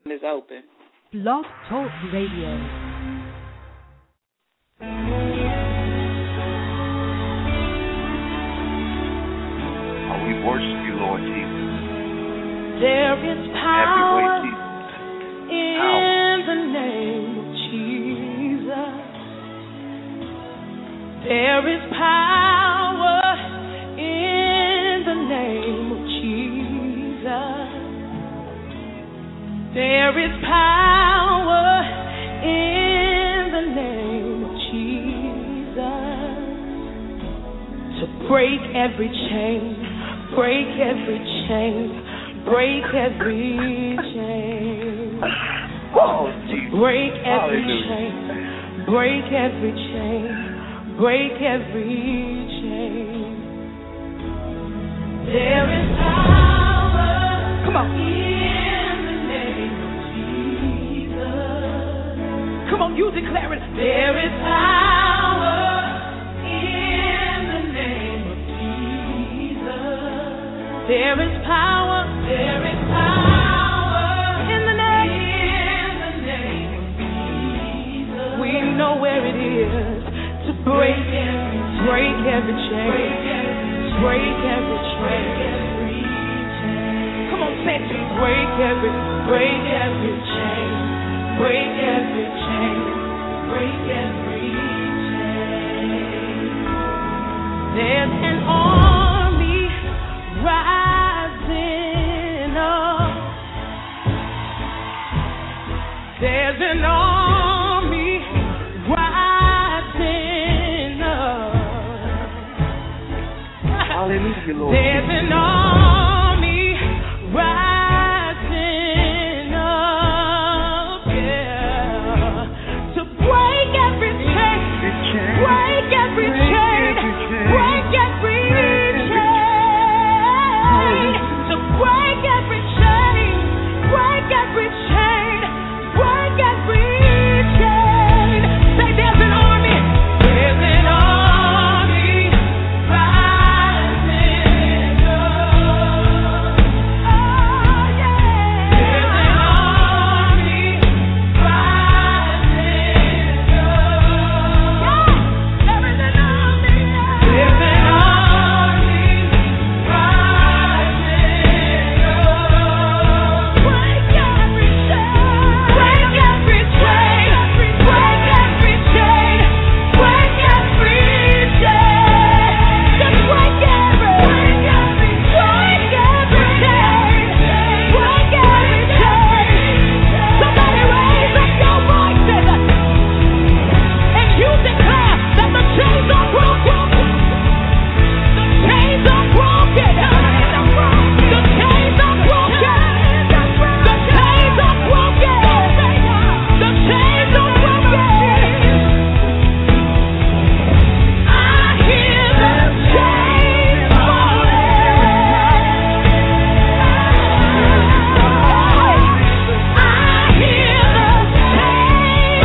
is open. Blog Talk Radio. We worship you, Lord Jesus. There is power in the name of Jesus. There is power in the name of Jesus. There is power in the name of Jesus to break every chain. Break every chain, break every chain. Oh, break every Hallelujah. chain, break every chain, break every chain. There is power. Come on. In the name of Jesus. Come on, you declare it. There is power. There is power in the name of Jesus. We know where it is to break every chain, break every chain. Come on, say it. Break every chain, break every chain, break every chain. There's an army rising up. There's an army rising up. Hallelujah, Lord. There's an army rising up, yeah, to break every chain, break every chain, break every chain. Break every chain, break every chain, break every chain. Say there's an army rising up. Oh yeah, there's an army rising up. Yeah, there is an army. There's an army rising up. Break every chain, break every chain, break every chain, break every chain. Just break every chain, break every chain. Somebody raise up your voices and you declare that the chains are broken. The chains are broken. The chains are broken. The chains are broken. The chains are broken. I hear the chains falling. I hear the chains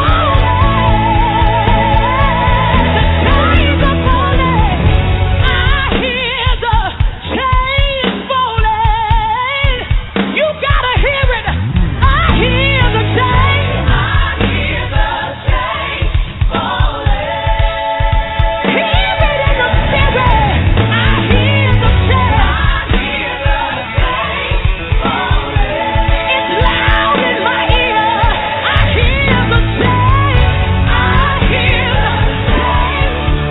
falling. The chains are falling. I hear the chains falling. You gotta hear it. I hear the chains. I hear the chains falling. Hear it in the spirit. I hear the chains. I hear the chains falling. It's loud in my ear. I hear the chains. I hear the chains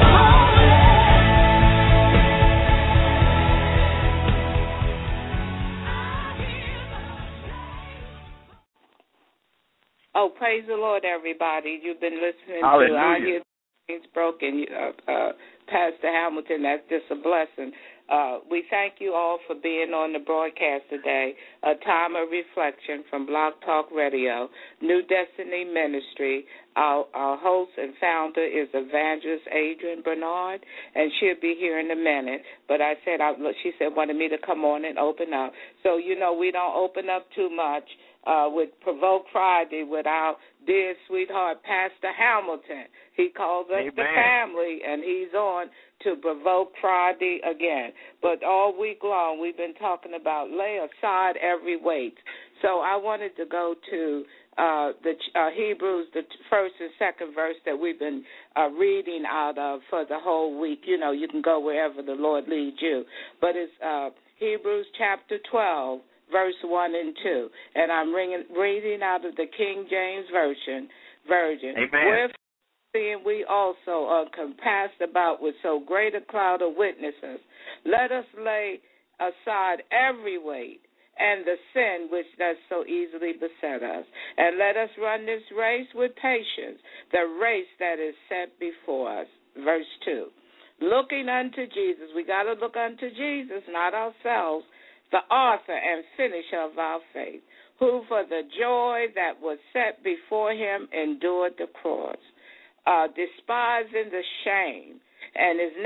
falling. Oh, praise the Lord, everybody. You've been listening to Hallelujah. I Hear Things Broken. Pastor Hamilton, that's just a blessing. We thank you all for being on the broadcast today. A time of reflection from Blog Talk Radio, New Destiny Ministry. Our host and founder is Evangelist Adrian Bernard, and she'll be here in a minute. But she said wanted me to come on and open up. So, we don't open up too much. with Provoke Friday with our dear sweetheart, Pastor Hamilton. He calls us the family, and he's on to Provoke Friday again. But all week long, we've been talking about lay aside every weight. So I wanted to go to the Hebrews, the first and second verse that we've been reading out of for the whole week. You know, you can go wherever the Lord leads you. But it's Hebrews chapter 12, verse 1 and 2. And I'm reading out of the King James Version. Amen. Wherefore, seeing we also are compassed about with so great a cloud of witnesses, let us lay aside every weight and the sin which does so easily beset us. And let us run this race with patience, the race that is set before us. Verse 2. Looking unto Jesus. We got to look unto Jesus, not ourselves, the author and finisher of our faith, who for the joy that was set before him endured the cross, despising the shame, and is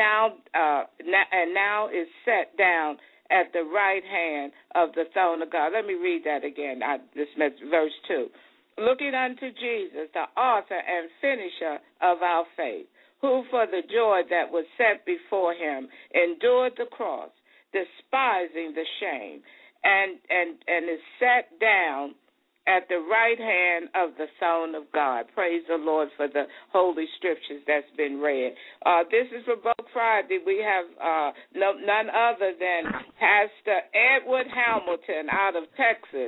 now is set down at the right hand of the throne of God. Let me read that again. This verse 2. Looking unto Jesus, the author and finisher of our faith, who for the joy that was set before him endured the cross, despising the shame, and is set down at the right hand of the throne of God. Praise the Lord for the holy scriptures that's been read. This is for Provoke Friday. We have none other than Pastor Edward Hamilton out of Texas.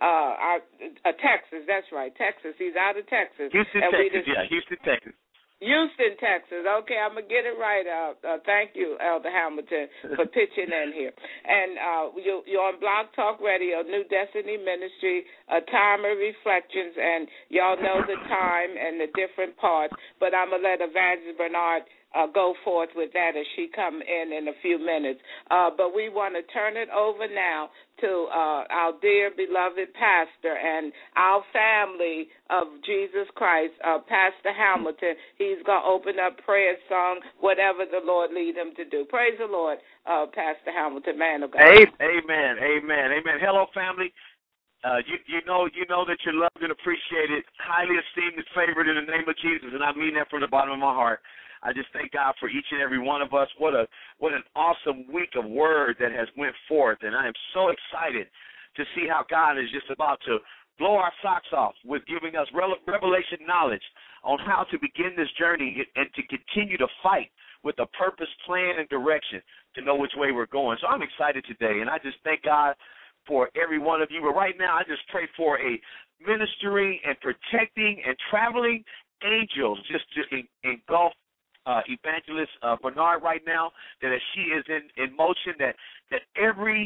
Texas, that's right, Texas. He's out of Texas. Houston, Texas. Houston, Texas. Okay, I'm going to get it right. Thank you, Elder Hamilton, for pitching in here. And you're on Blog Talk Radio, New Destiny Ministry, A Time of Reflections, and y'all know the time and the different parts, but I'm going to let Evangelist Bernard go forth with that as she come in a few minutes. But we want to turn it over now to our dear beloved pastor and our family of Jesus Christ, Pastor Hamilton. He's going to open up prayer, song, whatever the Lord lead him to do. Praise the Lord, Pastor Hamilton, man of God. Amen. Hello, family. You know that you're loved and appreciated, highly esteemed and favored in the name of Jesus, and I mean that from the bottom of my heart. I just thank God for each and every one of us. What an awesome week of word that has went forth, and I am so excited to see how God is just about to blow our socks off with giving us revelation knowledge on how to begin this journey and to continue to fight with a purpose, plan, and direction to know which way we're going. So I'm excited today, and I just thank God for every one of you. But right now, I just pray for a ministering and protecting and traveling angels just to engulf Evangelist Bernard right now, that as she is in motion, that every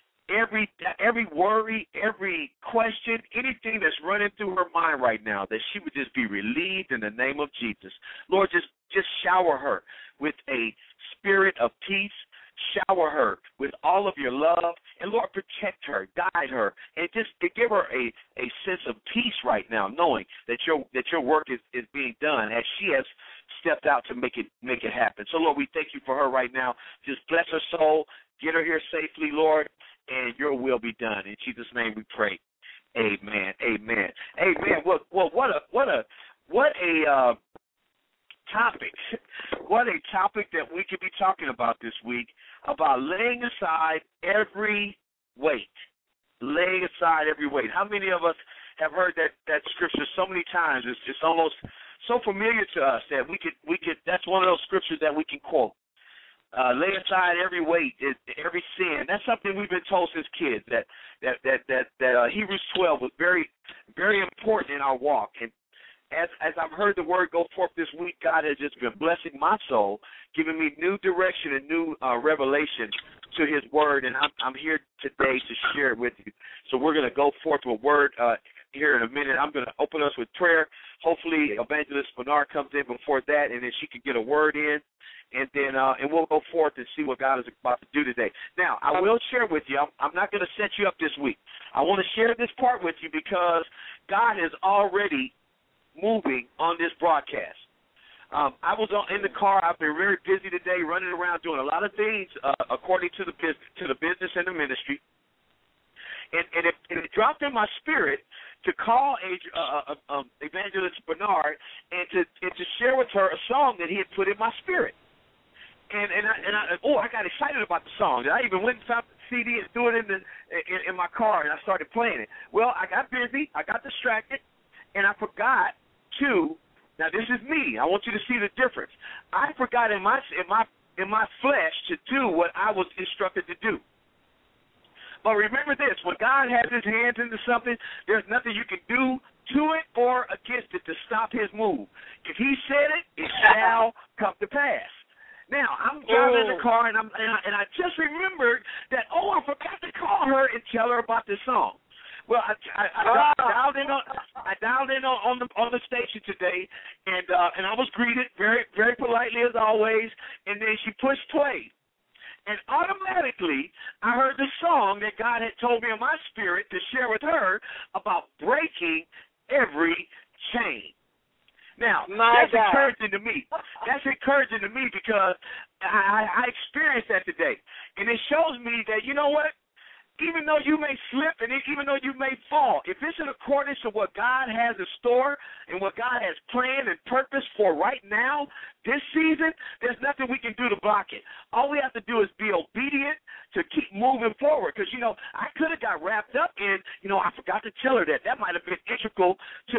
worry, every question, anything that's running through her mind right now, that she would just be relieved in the name of Jesus. Lord, just shower her with a spirit of peace. Shower her with all of your love, and Lord, protect her, guide her, and just give her a sense of peace right now, knowing that your work is being done as she has stepped out to make it happen. So Lord, we thank you for her right now. Just bless her soul, get her here safely, Lord, and your will be done. In Jesus' name we pray. Amen. Well, what a topic. What a topic that we could be talking about this week, about laying aside every weight. Laying aside every weight. How many of us have heard that scripture so many times? It's almost so familiar to us that we could. That's one of those scriptures that we can quote. Lay aside every weight, every sin. That's something we've been told since kids. That Hebrews 12 was very, very important in our walk. And as I've heard the word go forth this week, God has just been blessing my soul, giving me new direction and new revelation to his word, and I'm here today to share it with you. So we're going to go forth with a word here in a minute. I'm going to open us with prayer. Hopefully Evangelist Bernard comes in before that, and then she can get a word in, and then and we'll go forth and see what God is about to do today. Now, I will share with you, I'm not going to set you up this week. I want to share this part with you because God is already moving on this broadcast. I was in the car. I've been very busy today, running around doing a lot of things according to the business and the ministry. and it dropped in my spirit to call Evangelist Bernard and to share with her a song that he had put in my spirit. And I got excited about the song. I even went and found the CD and threw it in my car, and I started playing it. Well, I got busy, I got distracted, and I forgot to. Now this is me. I want you to see the difference. I forgot in my flesh to do what I was instructed to do. But remember this: when God has His hands into something, there's nothing you can do to it or against it to stop His move. If He said it, it shall come to pass. Now, I'm driving in the car, and I just remembered that, I forgot to call her and tell her about this song. Well, I dialed in on the station today, and I was greeted very, very politely as always, and then she pushed play. And automatically, I heard the song that God had told me in my spirit to share with her about breaking every chain. Now, that's encouraging to me. That's encouraging to me because I experienced that today. And it shows me that, you know what? Even though you may slip and even though you may fall, if it's in accordance to what God has in store and what God has planned and purposed for right now, this season, there's nothing we can do to block it. All we have to do is be obedient to keep moving forward. Because, I could have got wrapped up in, I forgot to tell her that. That might have been integral to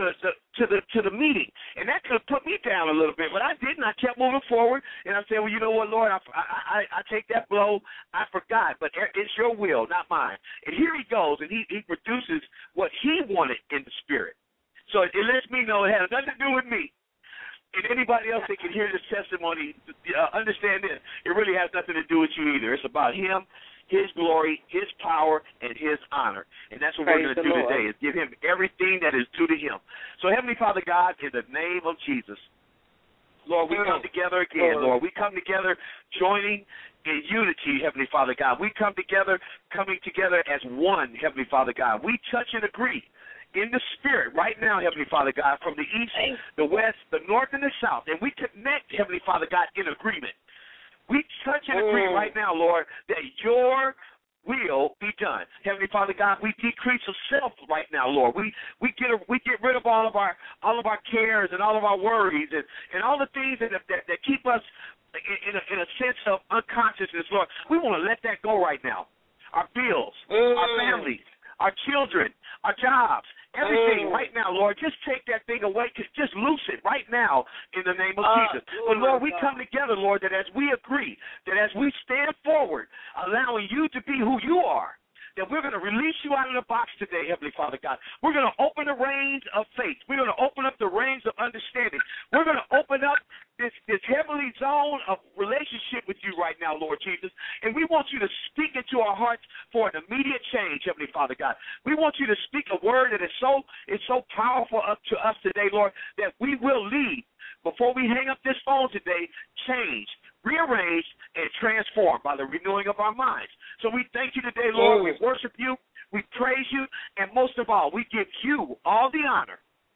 the meeting. And that could have put me down a little bit. But I didn't. I kept moving forward. And I said, well, you know what, Lord, I take that blow. I forgot. But it's your will, not mine. And here he goes, and he produces what he wanted in the spirit. So it lets me know it has nothing to do with me. And anybody else that can hear this testimony, understand this. It really has nothing to do with you either. It's about him, his glory, his power, and his honor. And that's what we're going to do today, is give him everything that is due to him. So, Heavenly Father God, in the name of Jesus, Lord, we come together again, Lord. We come together joining in unity, Heavenly Father God. We come together, coming together as one, Heavenly Father God. We touch and agree in the spirit right now, Heavenly Father God, from the east, the west, the north, and the south. And we connect, Heavenly Father God, in agreement. We touch and agree right now, Lord, that your will be done. Heavenly Father God, we decrease of self right now, Lord. We get rid of all of our cares and all of our worries and all the things that keep us in a sense of unconsciousness, Lord. We want to let that go right now. Our bills, our families, our children, our jobs, everything right now, Lord. Just take that thing away. Just loose it right now in the name of Jesus. But, Lord, we come together, Lord, that as we agree, that as we stand forward, allowing you to be who you are, that we're going to release you out of the box today, Heavenly Father God. We're going to open the reins of faith. We're going to open up the reins of understanding. We're going to open up this heavenly zone of relationship with you right now, Lord Jesus. And we want you to speak into our hearts for an immediate change, Heavenly Father God. We want you to speak a word that is so powerful up to us today, Lord, that we will leave before we hang up this phone today, change, rearranged, and transformed by the renewing of our minds. So we thank you today, Lord. We worship you. We praise you. And most of all, we give you all the honor.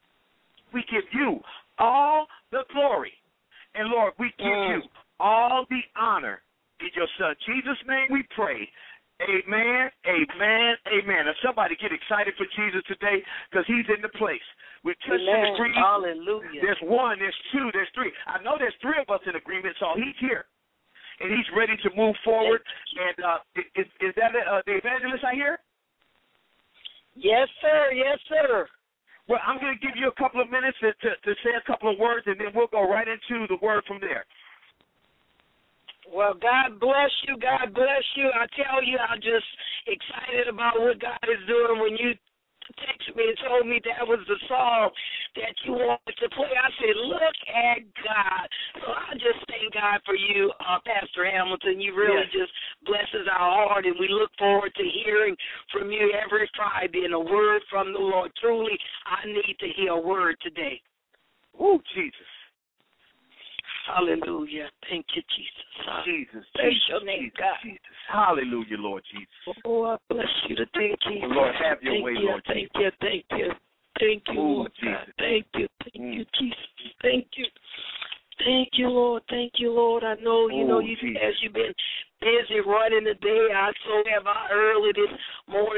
We give you all the glory. And, Lord, we give you all the honor. In your Son Jesus' name we pray. Amen, amen, amen. Now, somebody get excited for Jesus today because he's in the place. We're touching and agreeing. Hallelujah. There's one, there's two, there's three. I know there's three of us in agreement, so he's here. And he's ready to move forward. And is that the evangelist I hear? Yes, sir. Yes, sir. Well, I'm going to give you a couple of minutes to say a couple of words, and then we'll go right into the word from there. Well, God bless you. God bless you. I tell you, I'm just excited about what God is doing. When you texted me and told me that was the song that you wanted to play, I said, look at God. So I just thank God for you, Pastor Hamilton. You really just blesses our heart, and we look forward to hearing from you every Friday and a word from the Lord. Truly, I need to hear a word today. Oh, Jesus. Hallelujah. Thank you, Jesus. Jesus. Bless your name, God. Jesus. Hallelujah, Lord Jesus. Oh, I bless you today, Jesus. Lord, have your way, Lord Jesus. Thank you. Thank you, Lord God. Thank you, Jesus. Thank you. Thank you, Lord. Thank you, Lord. I know, as you've been busy running the day, so have I early this morning and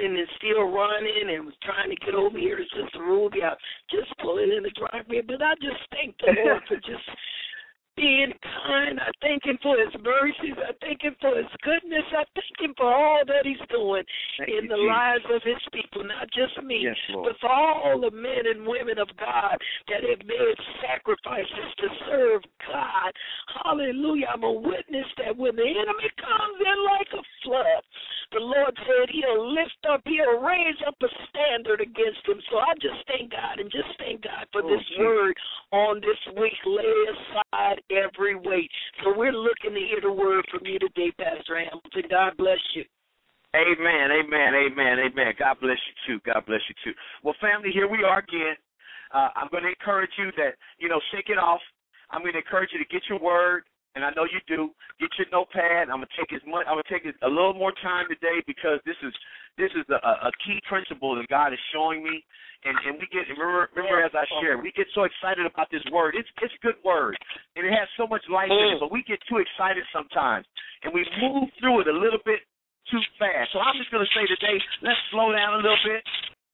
still running and was trying to get over here to Sister Ruby. I just pulling in the driveway, but I just thank the Lord for just being kind. I thank him for his mercies. I thank him for his goodness. I thank him for all that he's doing in the lives of his people, not just me, but for all the men and women of God that have made sacrifices to serve God. Hallelujah. I'm a witness that when the enemy comes in like a flood, the Lord said he'll lift up, he'll raise up a standard against him. So I just thank God and just thank God for this word on this week. Lay aside every weight. So we're looking to hear the word from you today, Pastor Hamilton. God bless you. Amen, amen, amen, amen. God bless you too. God bless you too. Well, family, here we are again. I'm going to encourage you that, shake it off. I'm going to encourage you to get your word, and I know you do. Get your notepad. I'm going to take a little more time today because this is a key principle that God is showing me. And we get remember as I shared, we get so excited about this word. It's a good word, and it has so much life in it. But we get too excited sometimes, and we move through it a little bit too fast. So I'm just going to say today, let's slow down a little bit.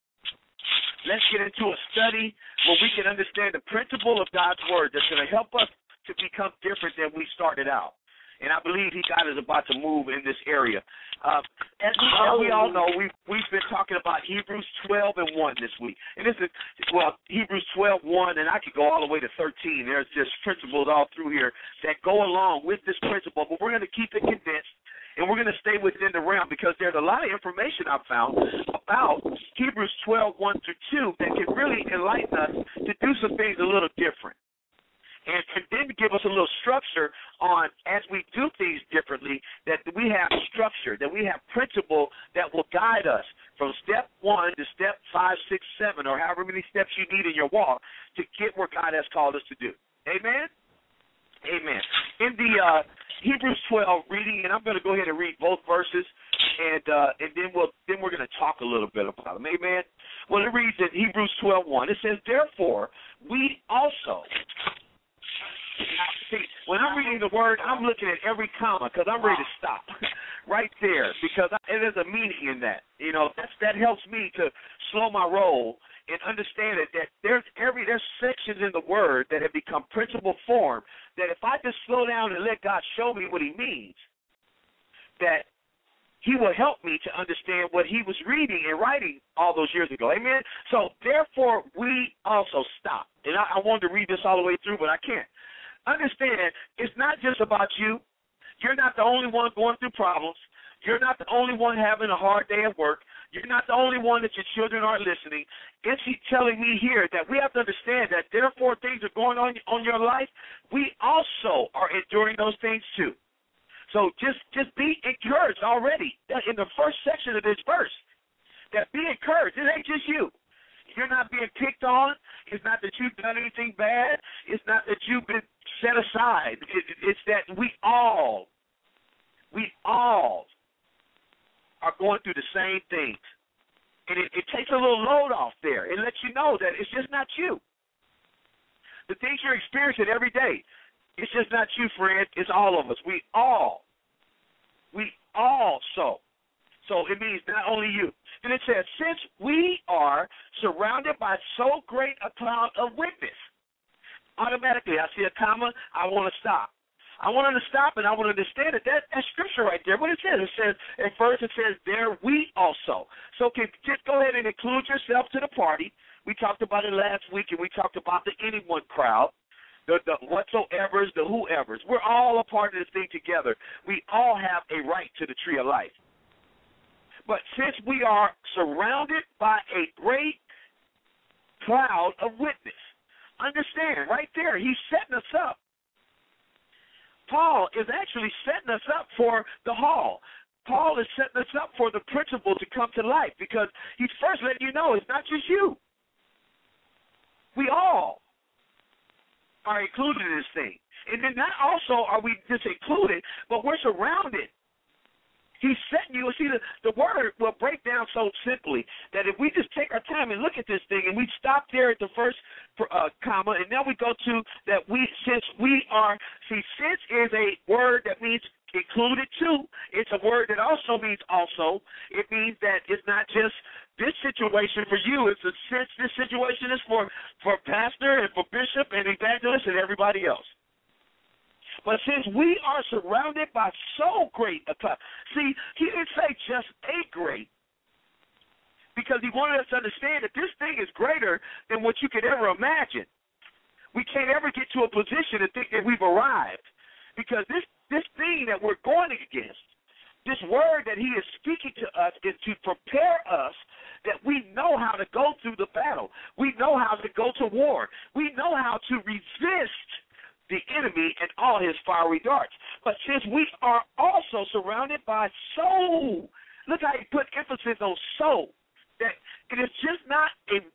Let's get into a study where we can understand the principle of God's word that's going to help us to become different than we started out. And I believe God is about to move in this area. As we all know, we've been talking about Hebrews 12:1 this week. And this is, Hebrews 12:1, and I could go all the way to 13. There's just principles all through here that go along with this principle. But we're going to keep it condensed, and we're going to stay within the realm because there's a lot of information I've found about Hebrews 12:1-2 that can really enlighten us to do some things a little different. And then give us a little structure on, as we do things differently, that we have structure, that we have principle that will guide us from step 1 to step 5, 6, 7, or however many steps you need in your walk to get where God has called us to do. Amen? Amen. In the Hebrews 12 reading, and I'm going to go ahead and read both verses, and then we're going to talk a little bit about them. Amen? Well, it reads in Hebrews 12:1. It says, therefore, we also... Now, see, when I'm reading the word, I'm looking at every comma because I'm ready to stop right there because there's a meaning in that. That helps me to slow my roll and understand that there's sections in the word that have become principle form that if I just slow down and let God show me what he means, that he will help me to understand what he was reading and writing all those years ago. Amen? So, therefore, we also stop. And I wanted to read this all the way through, but I can't. Understand, it's not just about you. You're not the only one going through problems. You're not the only one having a hard day at work. You're not the only one that your children aren't listening. It's telling me here that we have to understand that therefore things are going on your life. We also are enduring those things too. So just be encouraged already in the first section of this verse. That be encouraged. It ain't just you. You're not being picked on. It's not that you've done anything bad. It's not that you've been set aside. It's that we all are going through the same things. And it takes a little load off there. It lets you know that it's just not you. The things you're experiencing every day, it's just not you, friend. It's all of us. We all so. So it means not only you. And it says, since we are surrounded by so great a cloud of witness, automatically I see a comma, I want to stop. I want to stop and I want to understand it. That's scripture right there. What it says, at first it says, there we also. So just go ahead and include yourself to the party. We talked about it last week, and we talked about the anyone crowd. The whatsoevers, the whoever's. We're all a part of this thing together. We all have a right to the tree of life. But since we are surrounded by a great cloud of witness, understand, right there, he's setting us up. Paul is actually setting us up for the hall. Paul is setting us up for the principle to come to life because he's first letting you know it's not just you. We all are included in this thing. And then not also are we just included, but we're surrounded. He's setting you. See, the word will break down so simply that if we just take our time and look at this thing and we stop there at the first comma, and then we go to that since is a word that means included too. It's a word that also means also. It means that it's not just this situation for you. It's a sense this situation is for pastor and for bishop and evangelist and everybody else. But since we are surrounded by so great a cloud, see, he didn't say just a great, because he wanted us to understand that this thing is greater than what you could ever imagine. We can't ever get to a position to think that we've arrived, because this thing that we're going against, this word that he is speaking to us is to prepare us that we know how to go through the battle. We know how to go to war. We know how to resist the enemy and all his fiery darts. But since we are also surrounded by soul, look how he put emphasis on soul, that it is just not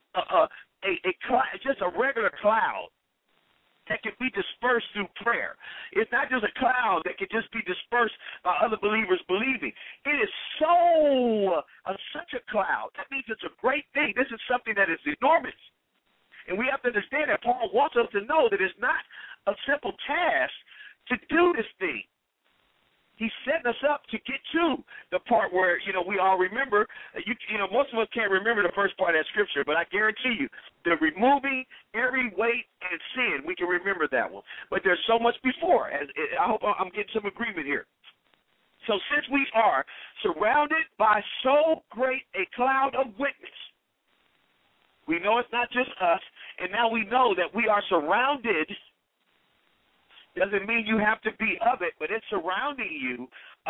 just a regular cloud that can be dispersed through prayer. It's not just a cloud that can just be dispersed by other believers believing. It is such a cloud. That means it's a great thing. This is something that is enormous. And we have to understand that Paul wants us to know that it's not a simple task to do this thing. He's setting us up to get to the part where, we all remember. Most of us can't remember the first part of that scripture, but I guarantee you, the removing every weight and sin, we can remember that one. But there's so much before. I hope I'm getting some agreement here. So since we are surrounded by so great a cloud of witness, we know it's not just us, and now we know that we are surrounded. Doesn't mean you have to be of it, but it's surrounding you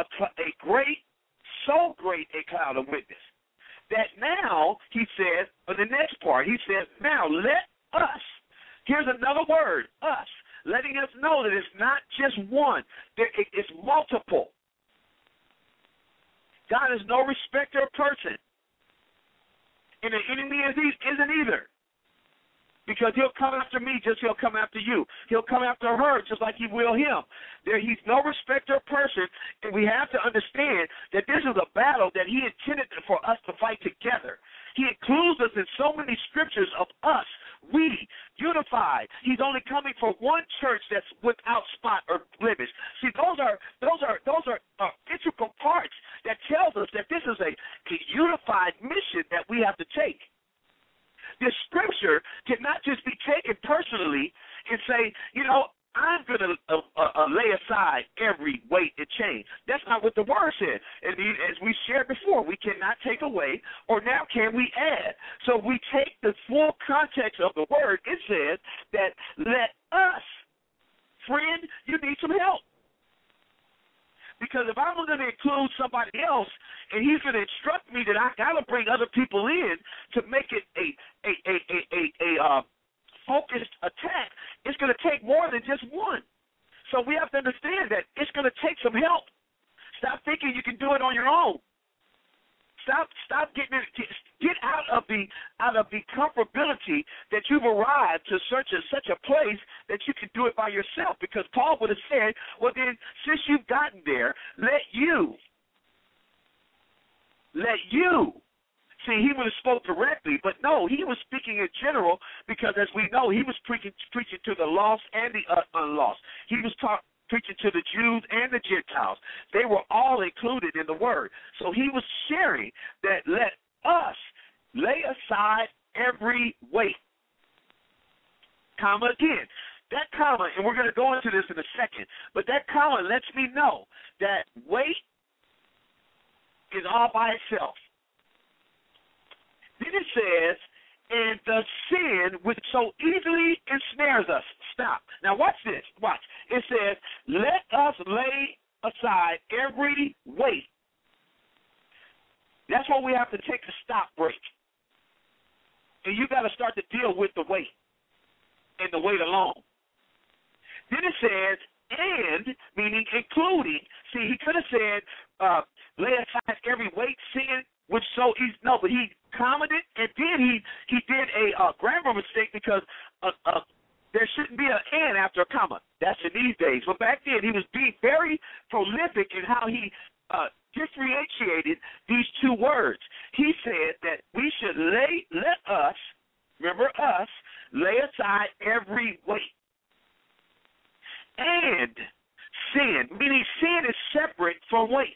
so great a cloud of witness. That now, he says, in the next part, he says, now let us, here's another word, us, letting us know that it's not just one, it's multiple. God is no respecter of person. And the enemy isn't either. Because he'll come after me just he'll come after you. He'll come after her just like he will him. He's no respecter of person, and we have to understand that this is a battle that he intended for us to fight together. He includes us in so many scriptures of us, we, unified. He's only coming for one church that's without spot or blemish. See, those are integral parts that tells us that this is a unified mission that we have to take. This scripture cannot just be taken personally and say, I'm going to lay aside every weight and chain. That's not what the word said. And as we shared before, we cannot take away, or now can we add? So we take the full context of the word. It says that let us, friend, you need some help. Because if I'm going to include somebody else and he's going to instruct me that I got to bring other people in to make it a focused attack, it's going to take more than just one. So we have to understand that it's going to take some help. Stop thinking you can do it on your own. Stop getting it. Get out of the comfortability that you've arrived to such a place that you can do it by yourself. Because Paul would have said, well then, since you've gotten there, let you. See, he would have spoke directly, but no, he was speaking in general because, as we know, he was preaching to the lost and the unlost. He was preaching to the Jews and the Gentiles. They were all included in the word. So he was sharing that let us lay aside every weight. Comma again. That comma, and we're going to go into this in a second, but that comma lets me know that weight is all by itself. Then it says, and the sin which so easily ensnares us. Stop. Now watch this. Watch. It says, let us lay aside every weight. That's why we have to take a stop break. And you got to start to deal with the weight and the weight alone. Then it says, and, meaning including. See, he could have said, lay aside every weight, sin, which so easy. No, but he commented, and then he did a grammar mistake because there shouldn't be an and after a comma. That's in these days. But back then, he was being very prolific in how he differentiated these two words. He said that we should let us, remember us, lay aside every weight and sin, meaning sin is separate from weight.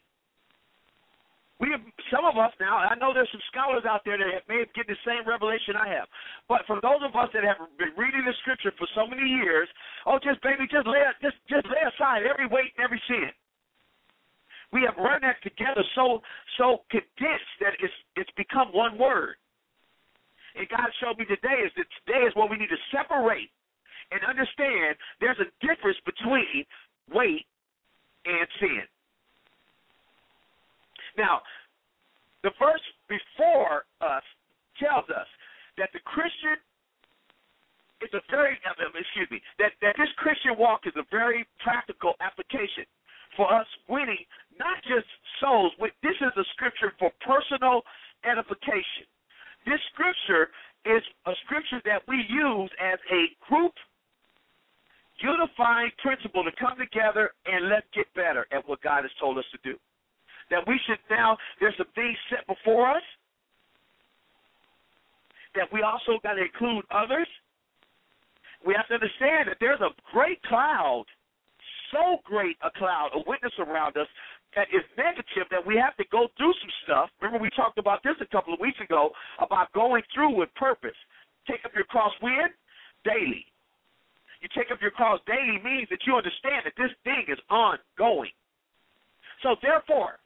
Some of us now, I know there's some scholars out there that may have getting the same revelation I have, but for those of us that have been reading the scripture for so many years, just lay aside every weight and every sin. We have run that together so condensed that it's become one word. And God showed me today is what we need to separate and understand there's a difference between weight and sin. Now, the verse before us tells us that the Christian is a very, that this Christian walk is a very practical application for us winning not just souls. This is a scripture for personal edification. This scripture is a scripture that we use as a group unifying principle to come together and let's get better at what God has told us to do. That we should now, there's some things set before us, that we also got to include others. We have to understand that there's a great cloud, so great a cloud, a witness around us that is negative, that we have to go through some stuff. Remember we talked about this a couple of weeks ago, about going through with purpose. Take up your cross when? Daily. You take up your cross daily means that you understand that this thing is ongoing. So therefore,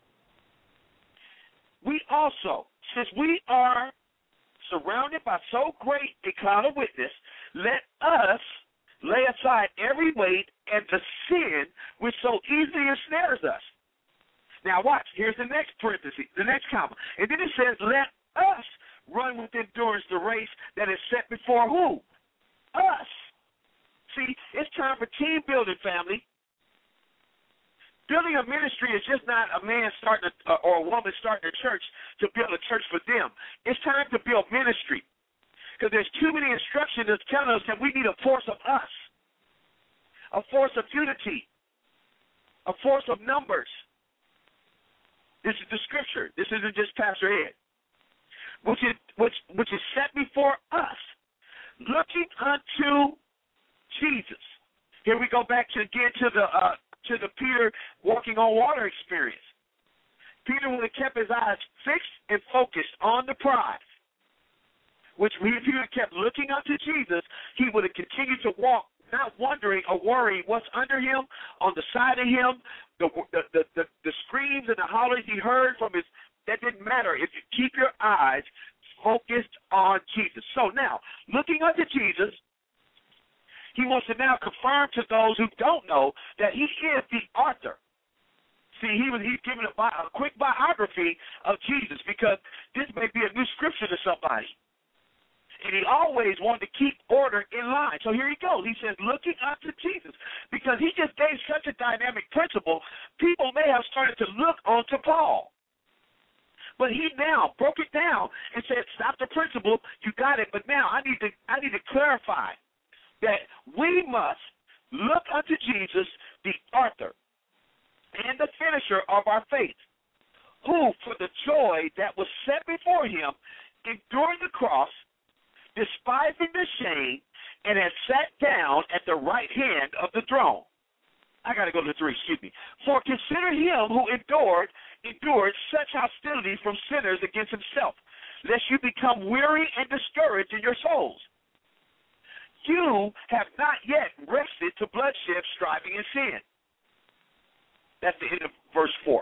we also, since we are surrounded by so great a cloud of witness, let us lay aside every weight and the sin which so easily ensnares us. Now watch, here's the next parenthesis, the next comma. And then it says, let us run with endurance the race that is set before who? Us. See, it's time for team building, family. Building a ministry is just not a man starting or a woman starting a church to build a church for them. It's time to build ministry, because there's too many instructions that's telling us that we need a force of us, a force of unity, a force of numbers. This is the scripture. This isn't just Pastor Ed, which is set before us, looking unto Jesus. Here we go back to the Peter walking on water experience. Peter would have kept his eyes fixed and focused on the prize, which if he would have kept looking unto Jesus, he would have continued to walk, not wondering or worrying what's under him, on the side of him, the screams and the hollers he heard from his, that didn't matter if you keep your eyes focused on Jesus. So now, looking unto Jesus, he wants to now confirm to those who don't know that he is the author. See, he's giving a quick biography of Jesus, because this may be a new scripture to somebody. And he always wanted to keep order in line. So here he goes. He says, looking unto Jesus. Because he just gave such a dynamic principle, people may have started to look onto Paul. But he now broke it down and said, stop the principle, you got it, but now I need to clarify that we must look unto Jesus, the author and the finisher of our faith, who, for the joy that was set before him, endured the cross, despising the shame, and has sat down at the right hand of the throne. I got to go to 3, excuse me. For consider him who endured such hostility from sinners against himself, lest you become weary and discouraged in your souls. You have not yet rested to bloodshed, striving, and sin. That's the end of verse 4.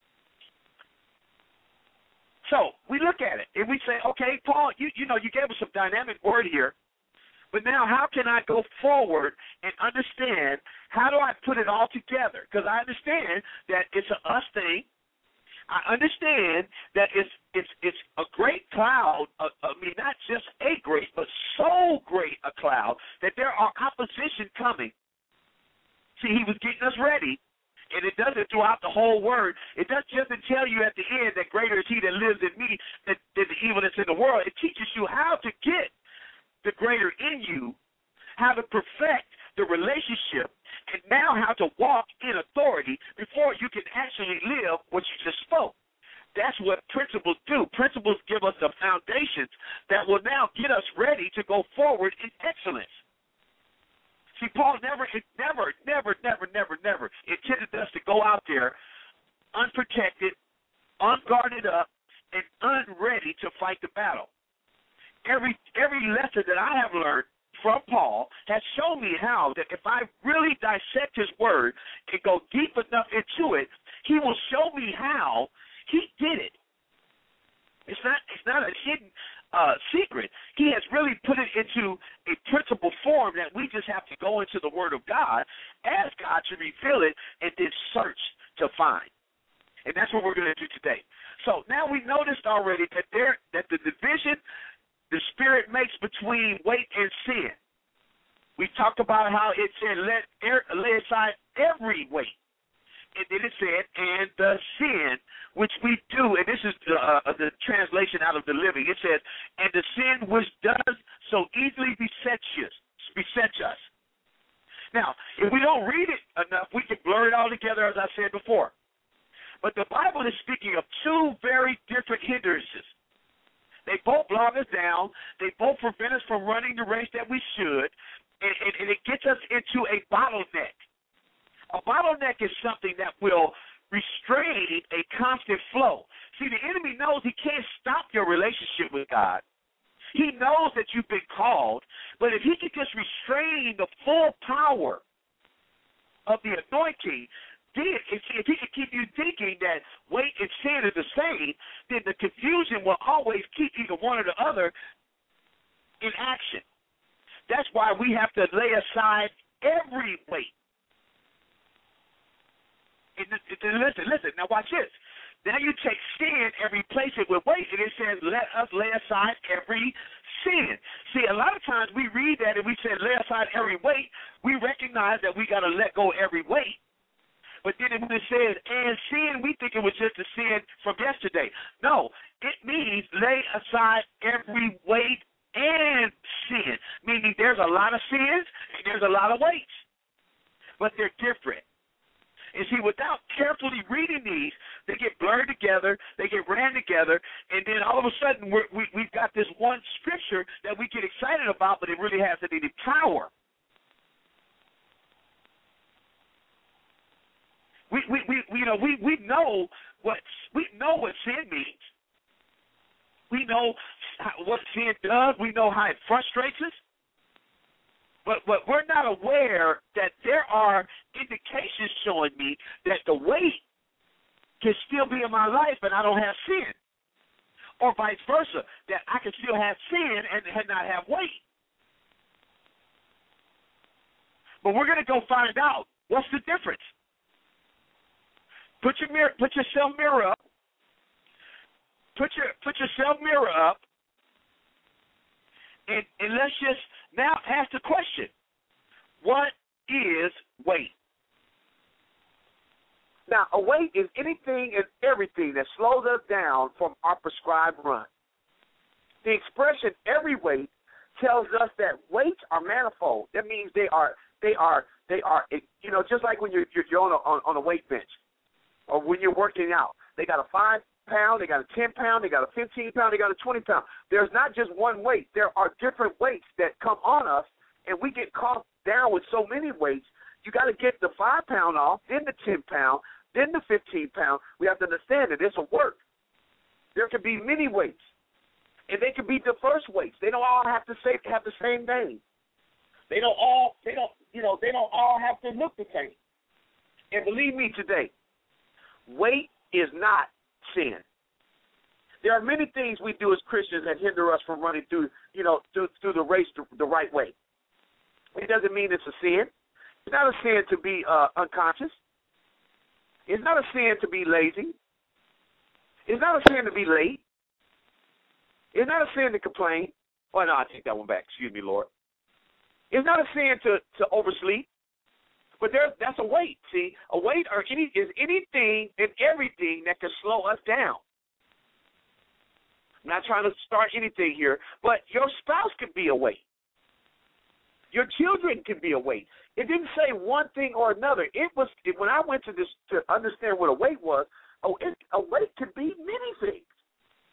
So we look at it and we say, okay, Paul, you gave us some dynamic word here, but now how can I go forward and understand, how do I put it all together? Because I understand that it's an us thing. I understand that it's a great cloud. Not just a great, but so great a cloud that there are opposition coming. See, he was getting us ready, and it does it throughout the whole word. It doesn't just tell you at the end that greater is he that lives in me than the evil that's in the world. It teaches you how to get the greater in you, how to perfect the relationship, and now how to walk in authority before you can actually live what you just spoke. That's what principles do. Principles give us the foundations that will now get us ready to go forward in excellence. See, Paul never intended us to go out there unprotected, unguarded up, and unready to fight the battle. Every lesson that I have learned from Paul has shown me how that if I really dissect his word and go deep enough into it, he will show me how he did it. It's not a hidden secret. He has really put it into a principle form that we just have to go into the Word of God, ask God to reveal it, and then search to find. And that's what we're going to do today. So now we noticed already that the division the Spirit makes between weight and sin. We talked about how it said, lay aside every weight. And then it said, and the sin which we do, and this is the translation out of the Living. It says, and the sin which does so easily beset us. Now, if we don't read it enough, we can blur it all together, as I said before. But the Bible is speaking of two very different hindrances. They both log us down. They both prevent us from running the race that we should, and it gets us into a bottleneck. A bottleneck is something that will restrain a constant flow. See, the enemy knows he can't stop your relationship with God. He knows that you've been called, but if he could just restrain the full power of the anointing, then if he could keep you thinking that weight and sin are the same, then the confusion will always keep either one or the other in action. That's why we have to lay aside every weight. And listen, now watch this. Now you take sin and replace it with weight, and it says, let us lay aside every sin. See, a lot of times we read that and we say, lay aside every weight. We recognize that we got to let go every weight. But then when it says, and sin, we think it was just a sin from yesterday. No, it means lay aside every weight and sin, meaning there's a lot of sins and there's a lot of weights, but they're different. And see, without carefully reading these, they get blurred together, they get ran together, and then all of a sudden we've got this one scripture that we get excited about, but it really hasn't any power. We know what sin means. We know what sin does. We know how it frustrates us. But we're not aware that there are indications showing me that the weight can still be in my life and I don't have sin. Or vice versa, that I can still have sin and not have weight. But we're going to go find out what's the difference. Put yourself mirror up. Put yourself mirror up. And let's just now ask the question, what is weight? Now, a weight is anything and everything that slows us down from our prescribed run. The expression every weight tells us that weights are manifold. That means they are just like when you're on a weight bench or when you're working out. They got a 5-pound, they got a 10-pound, they got a 15-pound, they got a 20-pound. There's not just one weight. There are different weights that come on us, and we get caught down with so many weights. You got to get the 5-pound off, then the 10-pound, then the 15-pound. We have to understand that it's a work. There can be many weights, and they can be diverse weights. They don't all have to have the same name. They don't all have to look the same. And believe me today, weight is not sin. There are many things we do as Christians that hinder us from running through the race the right way. It doesn't mean it's a sin. It's not a sin to be unconscious. It's not a sin to be lazy. It's not a sin to be late. It's not a sin to complain. Oh, no, I take that one back. Excuse me, Lord. It's not a sin to oversleep. But that's a weight, see. A weight is anything and everything that can slow us down. I'm not trying to start anything here, but your spouse could be a weight. Your children can be a weight. It didn't say one thing or another. When I went to understand what a weight was, a weight could be many things.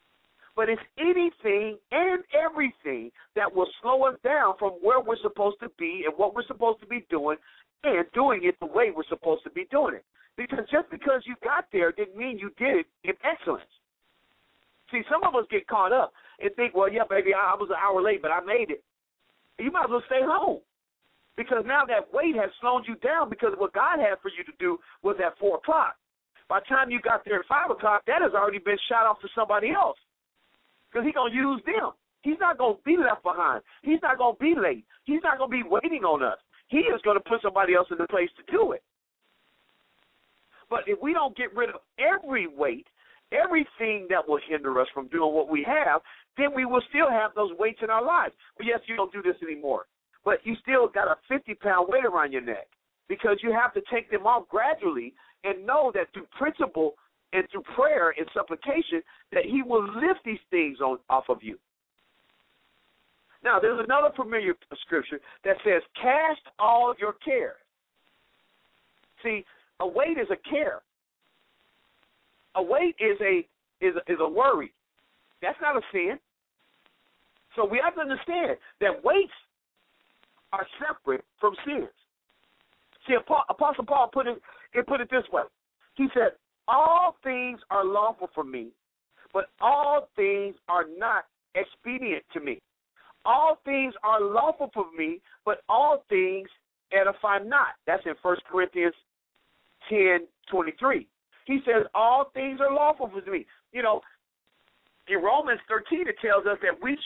but it's anything and everything that will slow us down from where we're supposed to be and what we're supposed to be doing and doing it the way we're supposed to be doing it. Because just because you got there didn't mean you did it in excellence. See, some of us get caught up and think, well, yeah, baby, I was an hour late, but I made it. You might as well stay home because now that weight has slowed you down because what God had for you to do was at 4 o'clock. By the time you got there at 5 o'clock, that has already been shot off to somebody else because he's going to use them. He's not going to be left behind. He's not going to be late. He's not going to be waiting on us. He is going to put somebody else in the place to do it. But if we don't get rid of every weight, everything that will hinder us from doing what we have, then we will still have those weights in our lives. But yes, you don't do this anymore. But you still got a 50-pound weight around your neck because you have to take them off gradually and know that through principle and through prayer and supplication that he will lift these things off of you. Now, there's another familiar scripture that says, cast all your care. See, a weight is a care. A weight is a worry. That's not a sin. So we have to understand that weights are separate from sins. See, Apostle Paul put it this way. He said, all things are lawful for me, but all things are not expedient to me. All things are lawful for me, but all things edify not. That's in 1 Corinthians 10:23. He says, all things are lawful for me. You know, in Romans 13, it tells us that we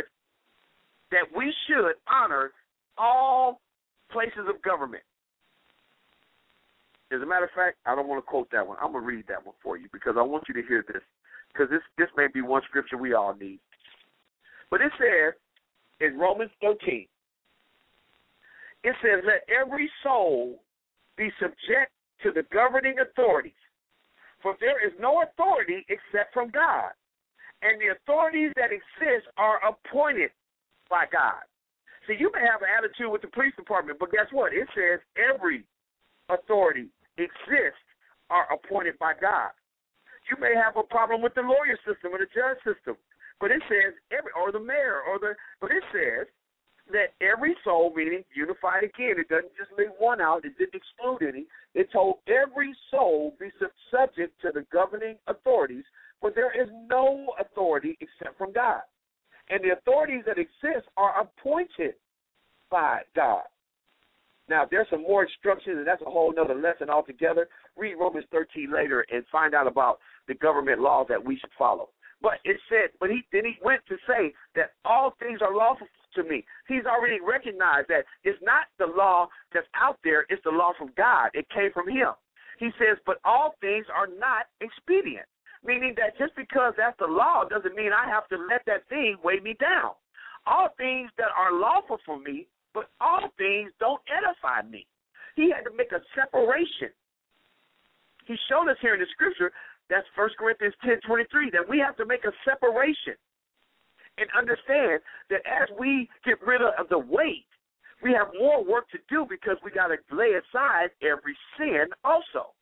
should honor all places of government. As a matter of fact, I don't want to quote that one. I'm going to read that one for you because I want you to hear this because this may be one scripture we all need. But it says in Romans 13, it says, let every soul be subject to the governing authorities, for there is no authority except from God, and the authorities that exist are appointed by God. See, you may have an attitude with the police department, but guess what? It says every authority exists are appointed by God. You may have a problem with the lawyer system or the judge system, but it says or the mayor but it says that every soul, meaning unified again, it doesn't just leave one out, it didn't exclude any. It told every soul be subject to the governing authorities, for there is no authority except from God. And the authorities that exist are appointed by God. Now, there's some more instructions, and that's a whole other lesson altogether. Read Romans 13 later and find out about the government laws that we should follow. But it said, then he went to say that all things are lawful to me. He's already recognized that it's not the law that's out there, it's the law from God. It came from him. He says, but all things are not expedient, meaning that just because that's the law doesn't mean I have to let that thing weigh me down. All things that are lawful for me, but all things don't edify me. He had to make a separation. He showed us here in the scripture, that's 1 Corinthians 10:23, that we have to make a separation and understand that as we get rid of the weight, we have more work to do because we got to lay aside every sin also.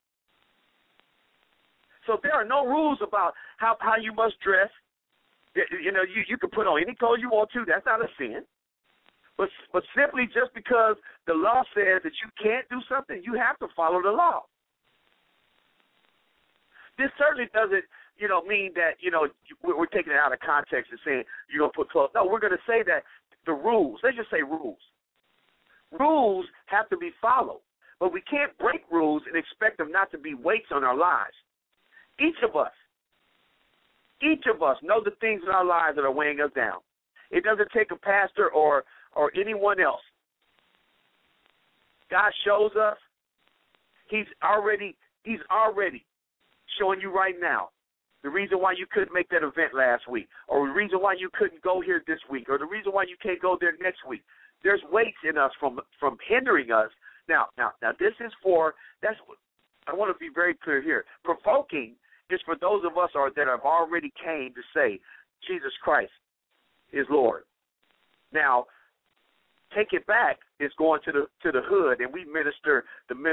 So there are no rules about how you must dress. You know, you can put on any clothes you want to. That's not a sin. But simply just because the law says that you can't do something, you have to follow the law. This certainly doesn't, mean that, we're taking it out of context and saying you're going to put clothes. No, we're going to say that the rules, let's just say rules. Rules have to be followed, but we can't break rules and expect them not to be weights on our lives. Each of us know the things in our lives that are weighing us down. It doesn't take a pastor or anyone else. God shows us. He's already showing you right now the reason why you couldn't make that event last week, or the reason why you couldn't go here this week, or the reason why you can't go there next week. There's weights in us from hindering us. Now, this is I want to be very clear here. Provoking is for those of us that have already came to say, Jesus Christ is Lord. Now, take it back is going to the hood, and we minister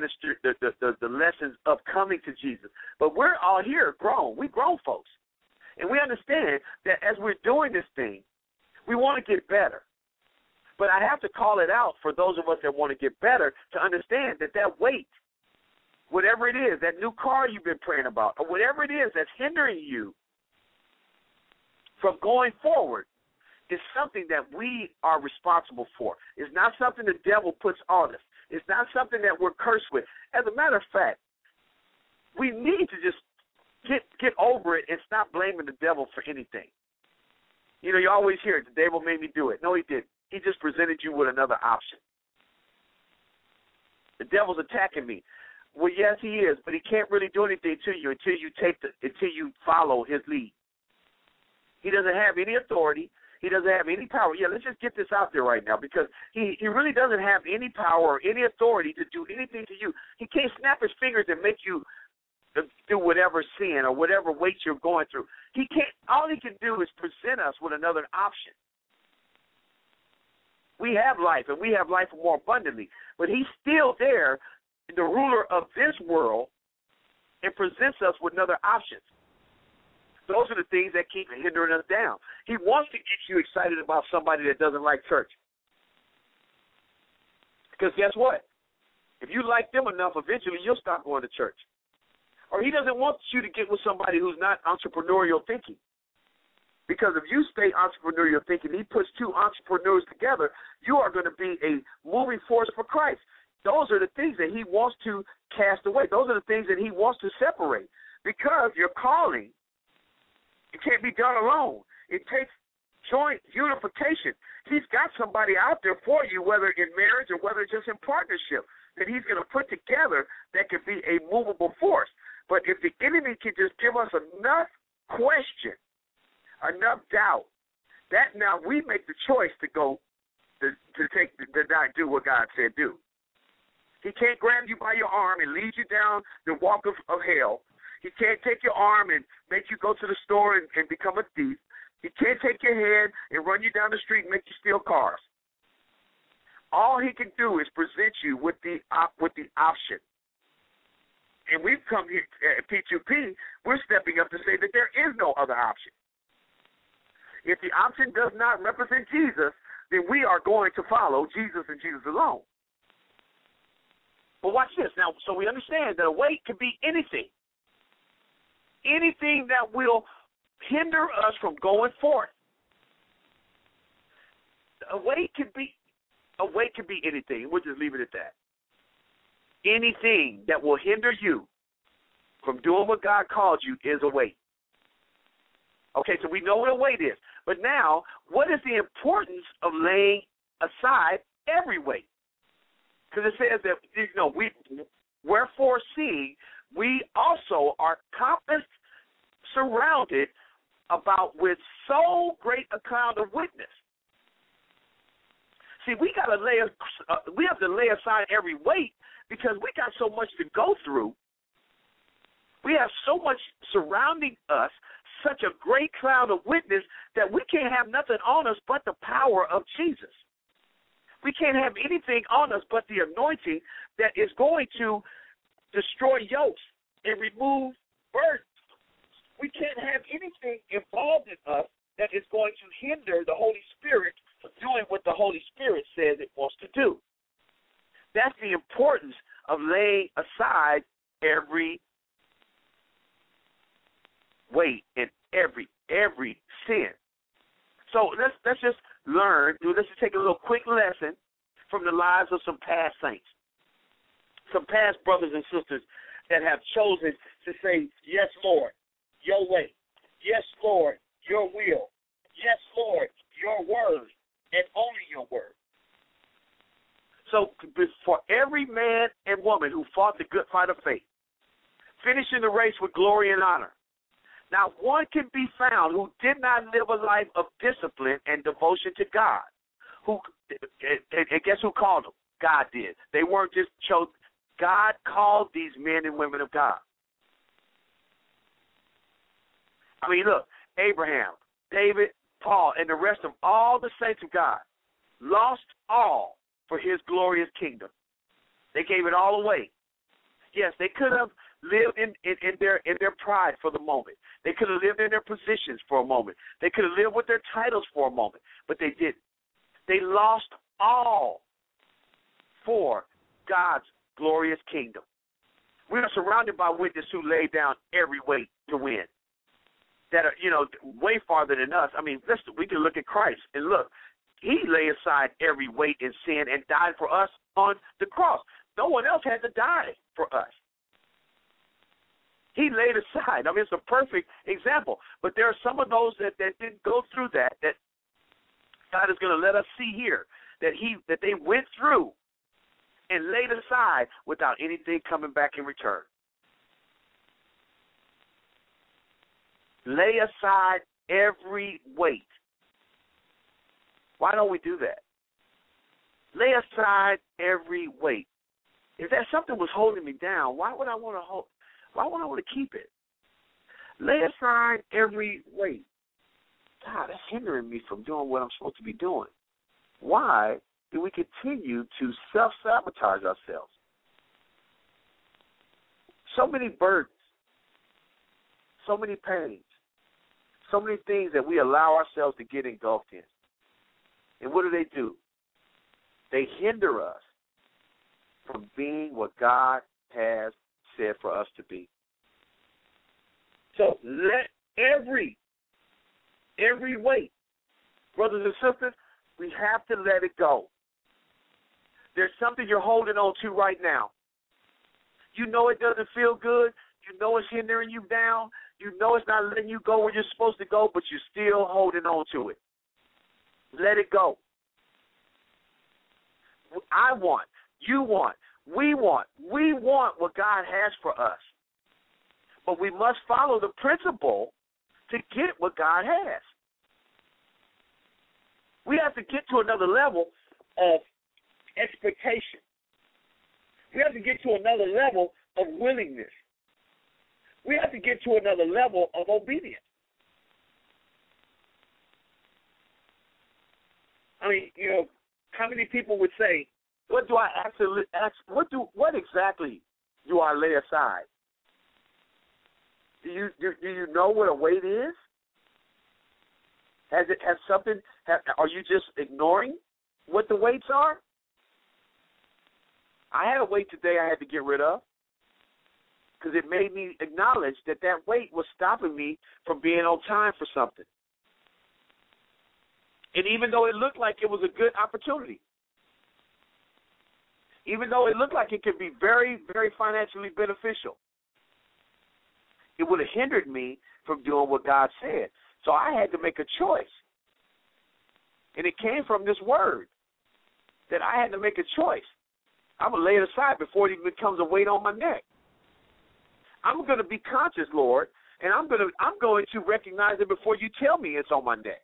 the lessons of coming to Jesus. But we're all here grown. We grown folks. And we understand that as we're doing this thing, we want to get better. But I have to call it out for those of us that want to get better to understand that that weight, whatever it is, that new car you've been praying about, or whatever it is that's hindering you from going forward, is something that we are responsible for. It's not something the devil puts on us. It's not something that we're cursed with. As a matter of fact, we need to just get over it and stop blaming the devil for anything. You know, you always hear it, the devil made me do it. No, he didn't. He just presented you with another option. The devil's attacking me. Well, yes, he is, but he can't really do anything to you until you follow his lead. He doesn't have any authority. He doesn't have any power. Yeah, let's just get this out there right now, because he really doesn't have any power or any authority to do anything to you. He can't snap his fingers and make you do whatever sin or whatever weight you're going through. He can't. All he can do is present us with another option. We have life, and we have life more abundantly, but he's still there, the ruler of this world, and presents us with another option. Those are the things that keep hindering us down. He wants to get you excited about somebody that doesn't like church. Because guess what? If you like them enough, eventually you'll stop going to church. Or he doesn't want you to get with somebody who's not entrepreneurial thinking. Because if you stay entrepreneurial thinking, he puts two entrepreneurs together, you are going to be a moving force for Christ. Those are the things that he wants to cast away. Those are the things that he wants to separate. Because your calling, it can't be done alone. It takes joint unification. He's got somebody out there for you, whether in marriage or whether just in partnership, that he's going to put together that could be a movable force. But if the enemy can just give us enough question, enough doubt, that now we make the choice to go to not do what God said do. He can't grab you by your arm and lead you down the walk of hell. He can't take your arm and make you go to the store and become a thief. He can't take your hand and run you down the street and make you steal cars. All he can do is present you with the option. And we've come here at P2P, we're stepping up to say that there is no other option. If the option does not represent Jesus, then we are going to follow Jesus and Jesus alone. But watch this. Now, so we understand that a weight can be anything. Anything that will hinder us from going forth. A weight can be anything. We'll just leave it at that. Anything that will hinder you from doing what God called you is a weight. Okay, so we know what a weight is. But now, what is the importance of laying aside every weight? Because it says that, wherefore seeing, we also are compassed, surrounded about with so great a cloud of witness. See, we have to lay aside every weight because we got so much to go through. We have so much surrounding us, such a great cloud of witness that we can't have nothing on us but the power of Jesus. We can't have anything on us but the anointing that is going to destroy yokes and remove burdens. We can't have anything involved in us that is going to hinder the Holy Spirit from doing what the Holy Spirit says it wants to do. That's the importance of laying aside every weight and every sin. So let's just learn. Let's just take a little quick lesson from the lives of some past saints, some past brothers and sisters that have chosen to say, yes, Lord, your way. Yes, Lord, your will. Yes, Lord, your word, and only your word. So for every man and woman who fought the good fight of faith, finishing the race with glory and honor, now one can be found who did not live a life of discipline and devotion to God. And guess who called them? God did. They weren't just chosen. God called these men and women of God. I mean, look, Abraham, David, Paul, and the rest of all the saints of God lost all for his glorious kingdom. They gave it all away. Yes, they could have lived in their pride for the moment. They could have lived in their positions for a moment. They could have lived with their titles for a moment, but they didn't. They lost all for God's glorious kingdom. We are surrounded by witnesses who lay down every weight to win, that are, way farther than us. I mean, listen, we can look at Christ and look. He lay aside every weight and sin and died for us on the cross. No one else had to die for us. He laid aside. I mean, it's a perfect example. But there are some of those that didn't go through that God is going to let us see here, that they went through and laid aside without anything coming back in return. Lay aside every weight. Why don't we do that? Lay aside every weight. If that something was holding me down, why would I want to keep it? Lay aside every weight. God, that's hindering me from doing what I'm supposed to be doing. Why do we continue to self-sabotage ourselves? So many burdens, so many pains, so many things that we allow ourselves to get engulfed in. And what do? They hinder us from being what God has said for us to be. So let every weight, brothers and sisters, we have to let it go. There's something you're holding on to right now. You know it doesn't feel good. You know it's hindering you down. You know it's not letting you go where you're supposed to go, but you're still holding on to it. Let it go. I want, you want, we want what God has for us. But we must follow the principle to get what God has. We have to get to another level of expectation. We have to get to another level of willingness. We have to get to another level of obedience. I mean, how many people would say, what do I actually ask? What exactly do I lay aside? Do you know what a weight is? Are you just ignoring what the weights are? I had a weight today I had to get rid of because it made me acknowledge that weight was stopping me from being on time for something. And even though it looked like it was a good opportunity, even though it looked like it could be very, very financially beneficial, it would have hindered me from doing what God said. So I had to make a choice. And it came from this word that I had to make a choice. I'm going to lay it aside before it even becomes a weight on my neck. I'm going to be conscious, Lord, and I'm going to recognize it before you tell me it's on my neck.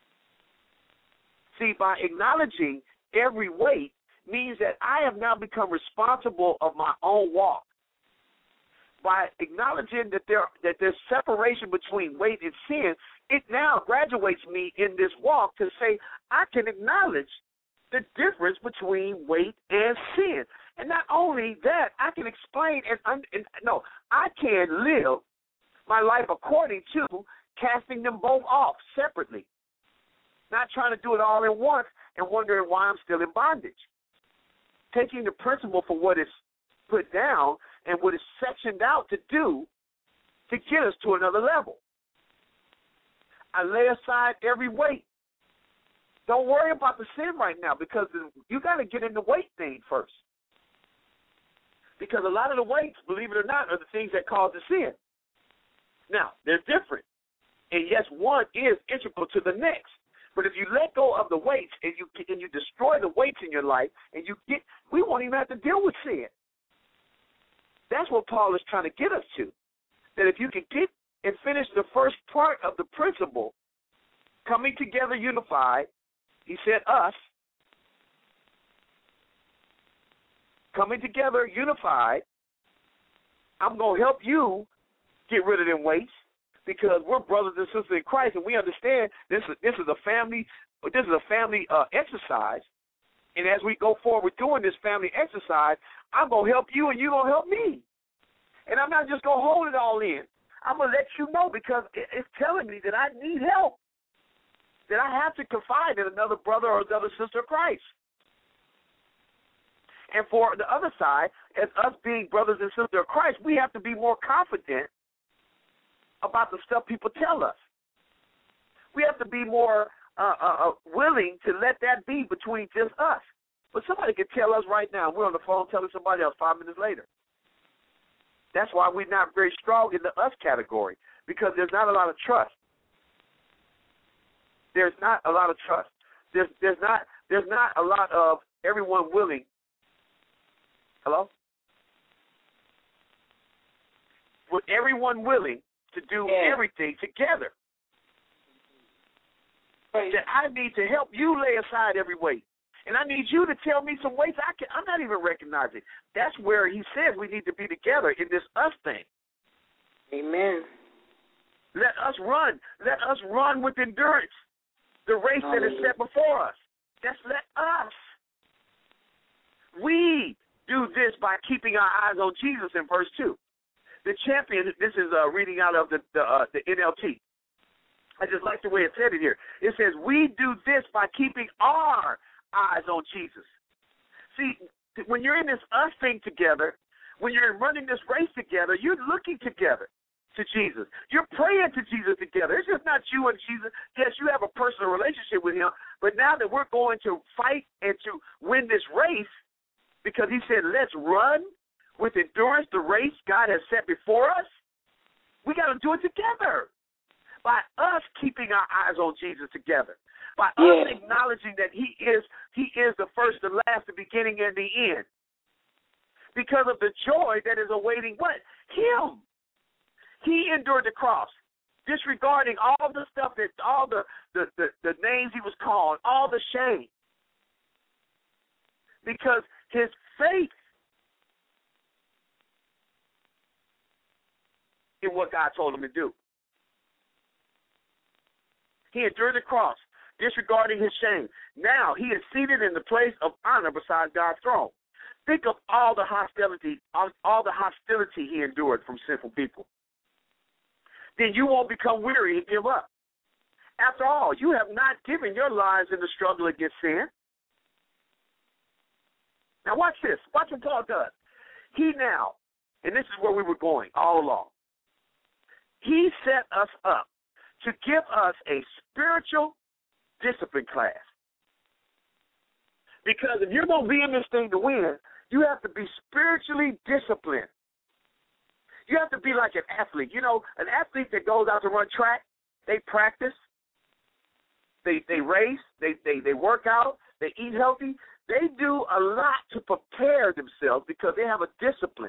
See, by acknowledging every weight means that I have now become responsible of my own walk. By acknowledging that there's separation between weight and sin, it now graduates me in this walk to say I can acknowledge the difference between weight and sin. And not only that, I can explain I can live my life according to casting them both off separately. Not trying to do it all at once and wondering why I'm still in bondage. Taking the principle for what is put down and what is sectioned out to do to get us to another level. I lay aside every weight. Don't worry about the sin right now because you got to get in the weight thing first. Because a lot of the weights, believe it or not, are the things that cause the sin. Now, they're different. And yes, one is integral to the next. But if you let go of the weights and you destroy the weights in your life, we won't even have to deal with sin. That's what Paul is trying to get us to. That if you can get and finish the first part of the principle, coming together unified, he said us, coming together unified, I'm going to help you get rid of them weights because we're brothers and sisters in Christ, and we understand this is a family exercise. And as we go forward doing this family exercise, I'm going to help you and you're going to help me. And I'm not just going to hold it all in. I'm going to let you know because it's telling me that I need help, that I have to confide in another brother or another sister of Christ. And for the other side, as us being brothers and sisters of Christ, we have to be more confident about the stuff people tell us. We have to be more willing to let that be between just us. But somebody can tell us right now, we're on the phone telling somebody else 5 minutes later. That's why we're not very strong in the us category, because there's not a lot of trust. There's not a lot of trust. There's not a lot of everyone willing. Hello? With everyone willing to do everything together. That I need to help you lay aside every weight. And I need you to tell me some weights I'm not even recognizing. That's where he says we need to be together in this us thing. Amen. Let us run. Let us run with endurance the race that is set before us. Just let us. We do this by keeping our eyes on Jesus in verse 2. The champion, this is reading out of the NLT. I just like the way it said it here. It says, we do this by keeping our eyes on Jesus. See, when you're in this us thing together, when you're running this race together, you're looking together to Jesus. You're praying to Jesus together. It's just not you and Jesus. Yes, you have a personal relationship with him, but now that we're going to fight and to win this race, because he said, let's run with endurance the race God has set before us, we got to do it together. By us keeping our eyes on Jesus together, by us acknowledging that he is the first, the last, the beginning, and the end, because of the joy that is awaiting what? Him. He endured the cross, disregarding all the stuff that, all the names he was called, all the shame, because his faith in what God told him to do. He endured the cross, disregarding his shame. Now he is seated in the place of honor beside God's throne. Think of all the hostility he endured from sinful people. Then you won't become weary and give up. After all, you have not given your lives in the struggle against sin. Now watch this. Watch what Paul does. He now, and this is where we were going all along, he set us up to give us a spiritual discipline class. Because if you're going to be in this thing to win, you have to be spiritually disciplined. You have to be like an athlete. You know, an athlete that goes out to run track, they practice, they race, they work out, they eat healthy. They do a lot to prepare themselves because they have a discipline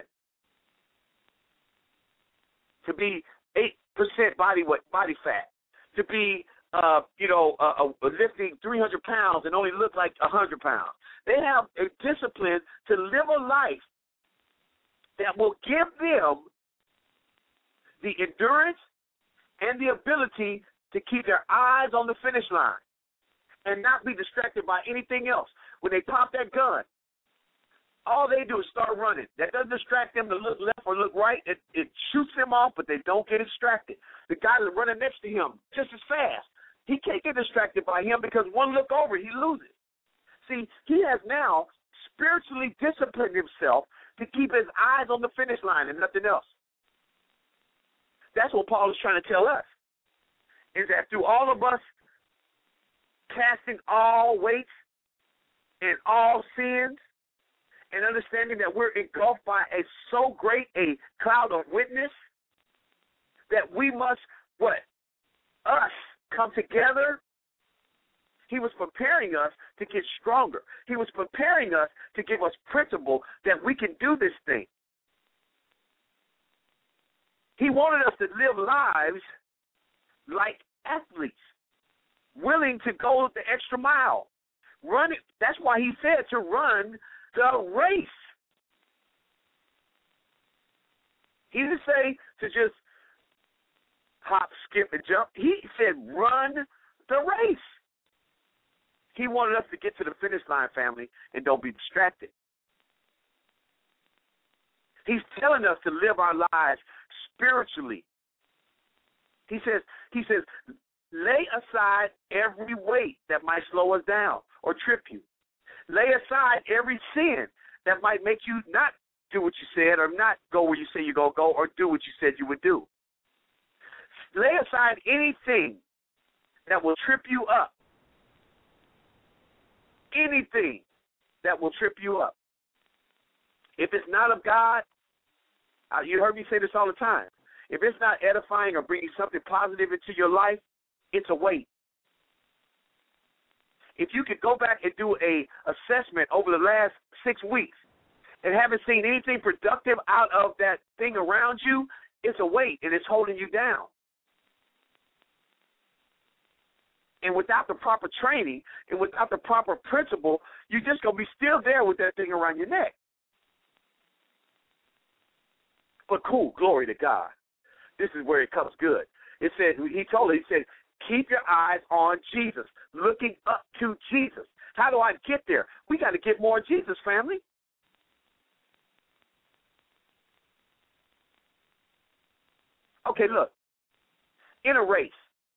to be 8% body fat, to be, lifting 300 pounds and only look like 100 pounds. They have a discipline to live a life that will give them the endurance and the ability to keep their eyes on the finish line and not be distracted by anything else. When they pop that gun, all they do is start running. That doesn't distract them to look left or look right. It shoots them off, but they don't get distracted. The guy running next to him just as fast, he can't get distracted by him because one look over, he loses. See, he has now spiritually disciplined himself to keep his eyes on the finish line and nothing else. That's what Paul is trying to tell us, is that through all of us casting all weights and all sins, and understanding that we're engulfed by so great a cloud of witness that we must, us come together. He was preparing us to get stronger. He was preparing us to give us principle that we can do this thing. He wanted us to live lives like athletes, willing to go the extra mile. Running. That's why he said to run the race. He didn't say to just hop, skip, and jump. He said run the race. He wanted us to get to the finish line, family, and don't be distracted. He's telling us to live our lives spiritually. He says, lay aside every weight that might slow us down or trip you. Lay aside every sin that might make you not do what you said or not go where you say you're going to go or do what you said you would do. Lay aside anything that will trip you up. Anything that will trip you up. If it's not of God, you heard me say this all the time. If it's not edifying or bringing something positive into your life, it's a weight. If you could go back and do a assessment over the last 6 weeks and haven't seen anything productive out of that thing around you, it's a weight and it's holding you down. And without the proper training and without the proper principle, you're just going to be still there with that thing around your neck. But cool, glory to God. This is where it comes good. It said, he said, keep your eyes on Jesus, looking up to Jesus. How do I get there? We got to get more Jesus, family. Okay, look. In a race,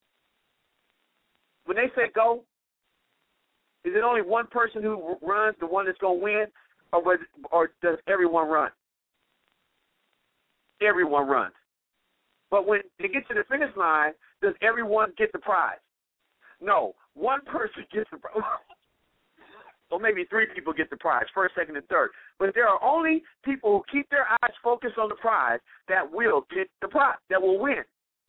when they say go, is it only one person who runs, the one that's going to win, or does everyone run? Everyone runs. But when they get to the finish line, does everyone get the prize? No, one person gets the prize. Or maybe 3 people get the prize, first, second, and third. But there are only people who keep their eyes focused on the prize that will get the prize, that will win.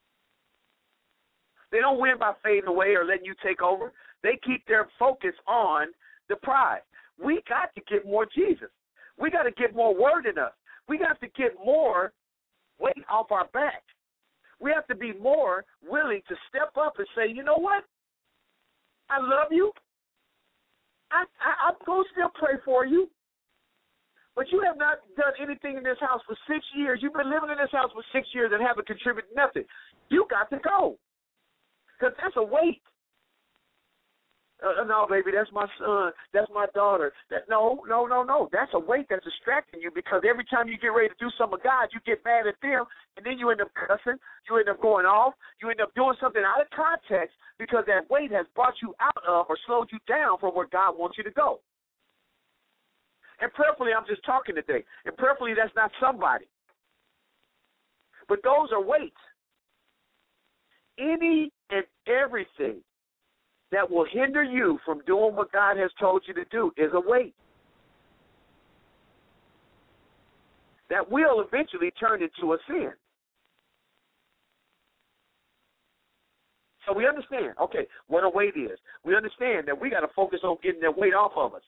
They don't win by fading away or letting you take over. They keep their focus on the prize. We got to get more Jesus. We got to get more word in us. We got to get more weight off our back. We have to be more willing to step up and say, you know what? I love you. I'm going to still pray for you. But you have not done anything in this house for 6 years. You've been living in this house for 6 years and haven't contributed nothing. You got to go. Because that's a weight. No, baby, that's my son. That's my daughter. No. That's a weight that's distracting you because every time you get ready to do something with God, you get mad at them, and then you end up cussing. You end up going off. You end up doing something out of context because that weight has brought you out of or slowed you down from where God wants you to go. And prayerfully, I'm just talking today. And prayerfully, that's not somebody. But those are weights. Any and everything that will hinder you from doing what God has told you to do is a weight. That will eventually turn into a sin. So we understand, okay, what a weight is. We understand that we got to focus on getting that weight off of us.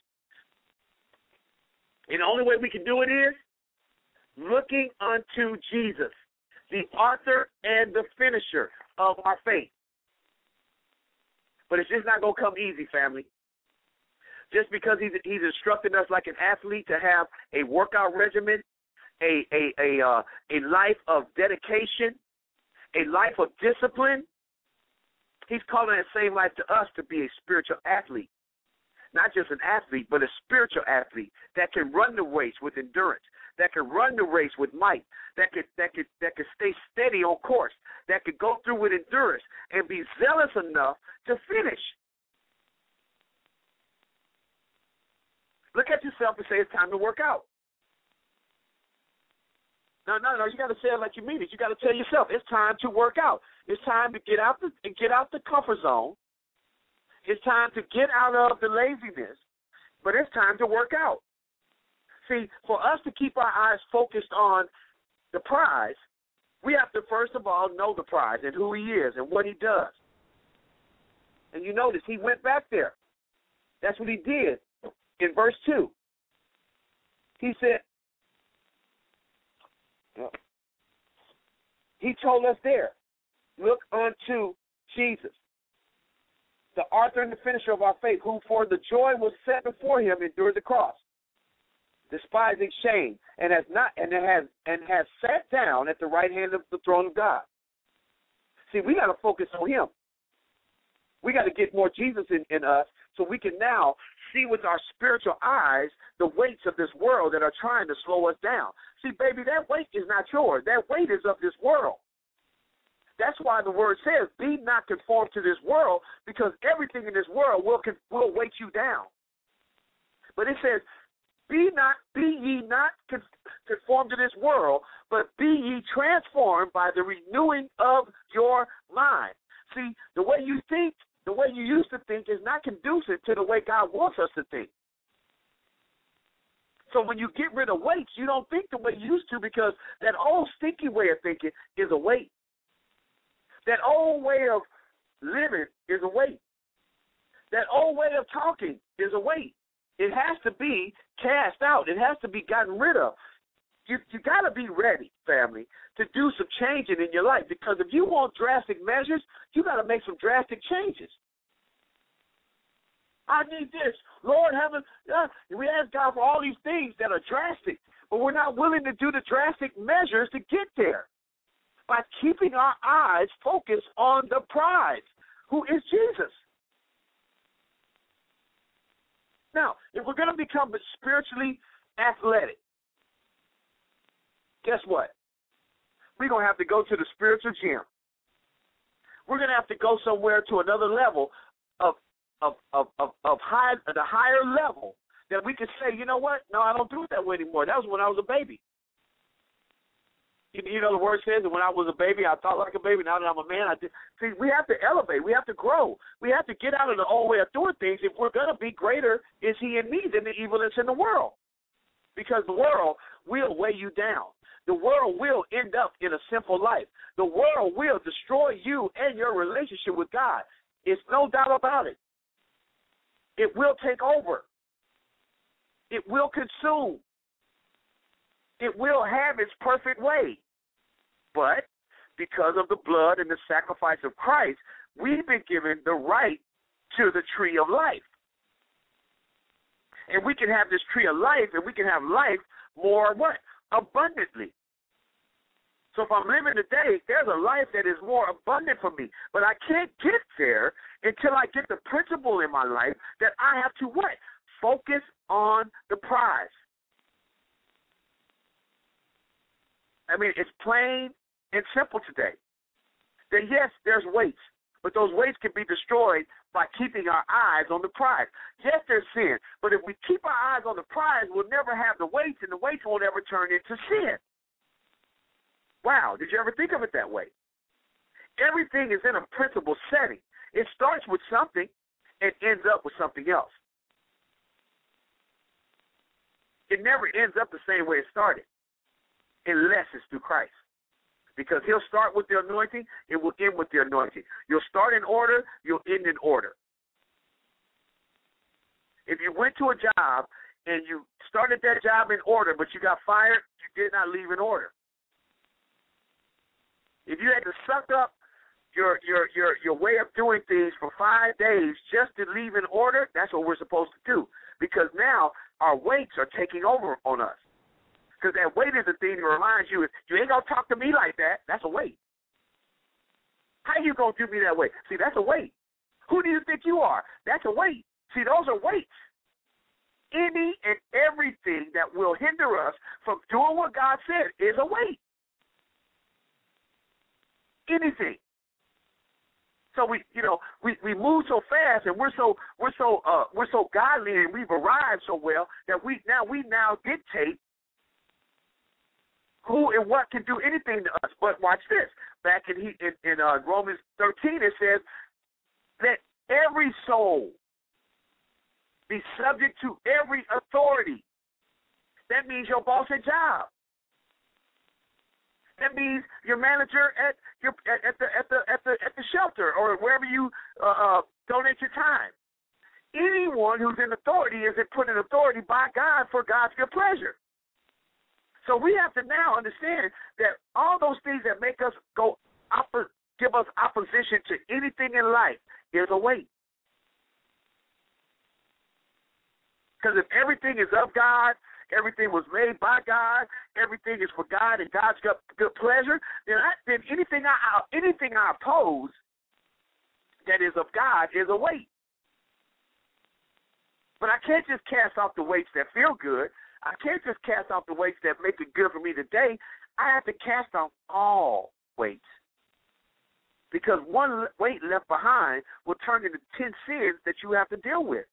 And the only way we can do it is looking unto Jesus, the author and the finisher of our faith. But it's just not going to come easy, family. Just because he's instructing us like an athlete to have a workout regimen, a life of dedication, a life of discipline, he's calling that same life to us to be a spiritual athlete. Not just an athlete, but a spiritual athlete that can run the race with endurance, that can run the race with might, that could stay steady on course, that could go through with endurance and be zealous enough to finish. Look at yourself and say it's time to work out. No, you got to say it like you mean it. You got to tell yourself it's time to work out. It's time to get out the comfort zone. It's time to get out of the laziness, but it's time to work out. See, for us to keep our eyes focused on the prize, we have to first of all know the prize and who he is and what he does. And you notice he went back there. That's what he did in verse 2. He said, he told us there, look unto Jesus, the author and the finisher of our faith, who for the joy was set before him endured the cross, despising shame, and has sat down at the right hand of the throne of God. See, we got to focus on him. We got to get more Jesus in us so we can now see with our spiritual eyes the weights of this world that are trying to slow us down. See, baby, that weight is not yours. That weight is of this world. That's why the word says, be not conformed to this world, because everything in this world will weight you down. But it says, be ye not conformed to this world, but be ye transformed by the renewing of your mind. See, the way you think, the way you used to think is not conducive to the way God wants us to think. So when you get rid of weights, you don't think the way you used to, because that old stinky way of thinking is a weight. That old way of living is a weight. That old way of talking is a weight. It has to be cast out. It has to be gotten rid of. You got to be ready, family, to do some changing in your life, because if you want drastic measures, you got to make some drastic changes. I need this. Lord, we ask God for all these things that are drastic, but we're not willing to do the drastic measures to get there by keeping our eyes focused on the prize, who is Jesus. Now, if we're going to become spiritually athletic, guess what? We're going to have to go to the spiritual gym. We're going to have to go somewhere to another level of the higher level that we can say, you know what? No, I don't do it that way anymore. That was when I was a baby. You know, the word says that when I was a baby, I thought like a baby. Now that I'm a man, See, we have to elevate. We have to grow. We have to get out of the old way of doing things if we're going to be greater is he in me than the evil that's in the world. Because the world will weigh you down. The world will end up in a sinful life. The world will destroy you and your relationship with God. It's no doubt about it. It will take over. It will consume. It will have its perfect way. But because of the blood and the sacrifice of Christ, we've been given the right to the tree of life. And we can have this tree of life, and we can have life more what? Abundantly. So if I'm living today, there's a life that is more abundant for me. But I can't get there until I get the principle in my life that I have to what? Focus on the prize. I mean, it's plain and simple today. That yes, there's weights, but those weights can be destroyed by keeping our eyes on the prize. Yes, there's sin, but if we keep our eyes on the prize, we'll never have the weights, and the weights won't ever turn into sin. Wow, did you ever think of it that way? Everything is in a principle setting. It starts with something and ends up with something else. It never ends up the same way it started, unless it's through Christ. Because he'll start with the anointing, it will end with the anointing. You'll start in order, you'll end in order. If you went to a job and you started that job in order, but you got fired, you did not leave in order. If you had to suck up your way of doing things for 5 days just to leave in order, that's what we're supposed to do. Because now our weights are taking over on us. Because that weight is the thing that reminds you, if you ain't going to talk to me like that, that's a weight. How you going to do me that way? See, that's a weight. Who do you think you are? That's a weight. See, those are weights. Any and everything that will hinder us from doing what God said is a weight. Anything. So we move so fast, and we're so godly, and we've arrived so well that we now dictate who and what can do anything to us. But watch this. Back in Romans 13, it says that every soul be subject to every authority. That means your boss at job. That means your manager at the shelter or wherever you donate your time. Anyone who's in authority is put in authority by God for God's good pleasure. So we have to now understand that all those things that make us give us opposition to anything in life is a weight. Because if everything is of God, everything was made by God, everything is for God and God's good pleasure, then anything I oppose that is of God is a weight. But I can't just cast off the weights that feel good. I can't just cast off the weights that make it good for me today. I have to cast off all weights. Because one weight left behind will turn into 10 sins that you have to deal with.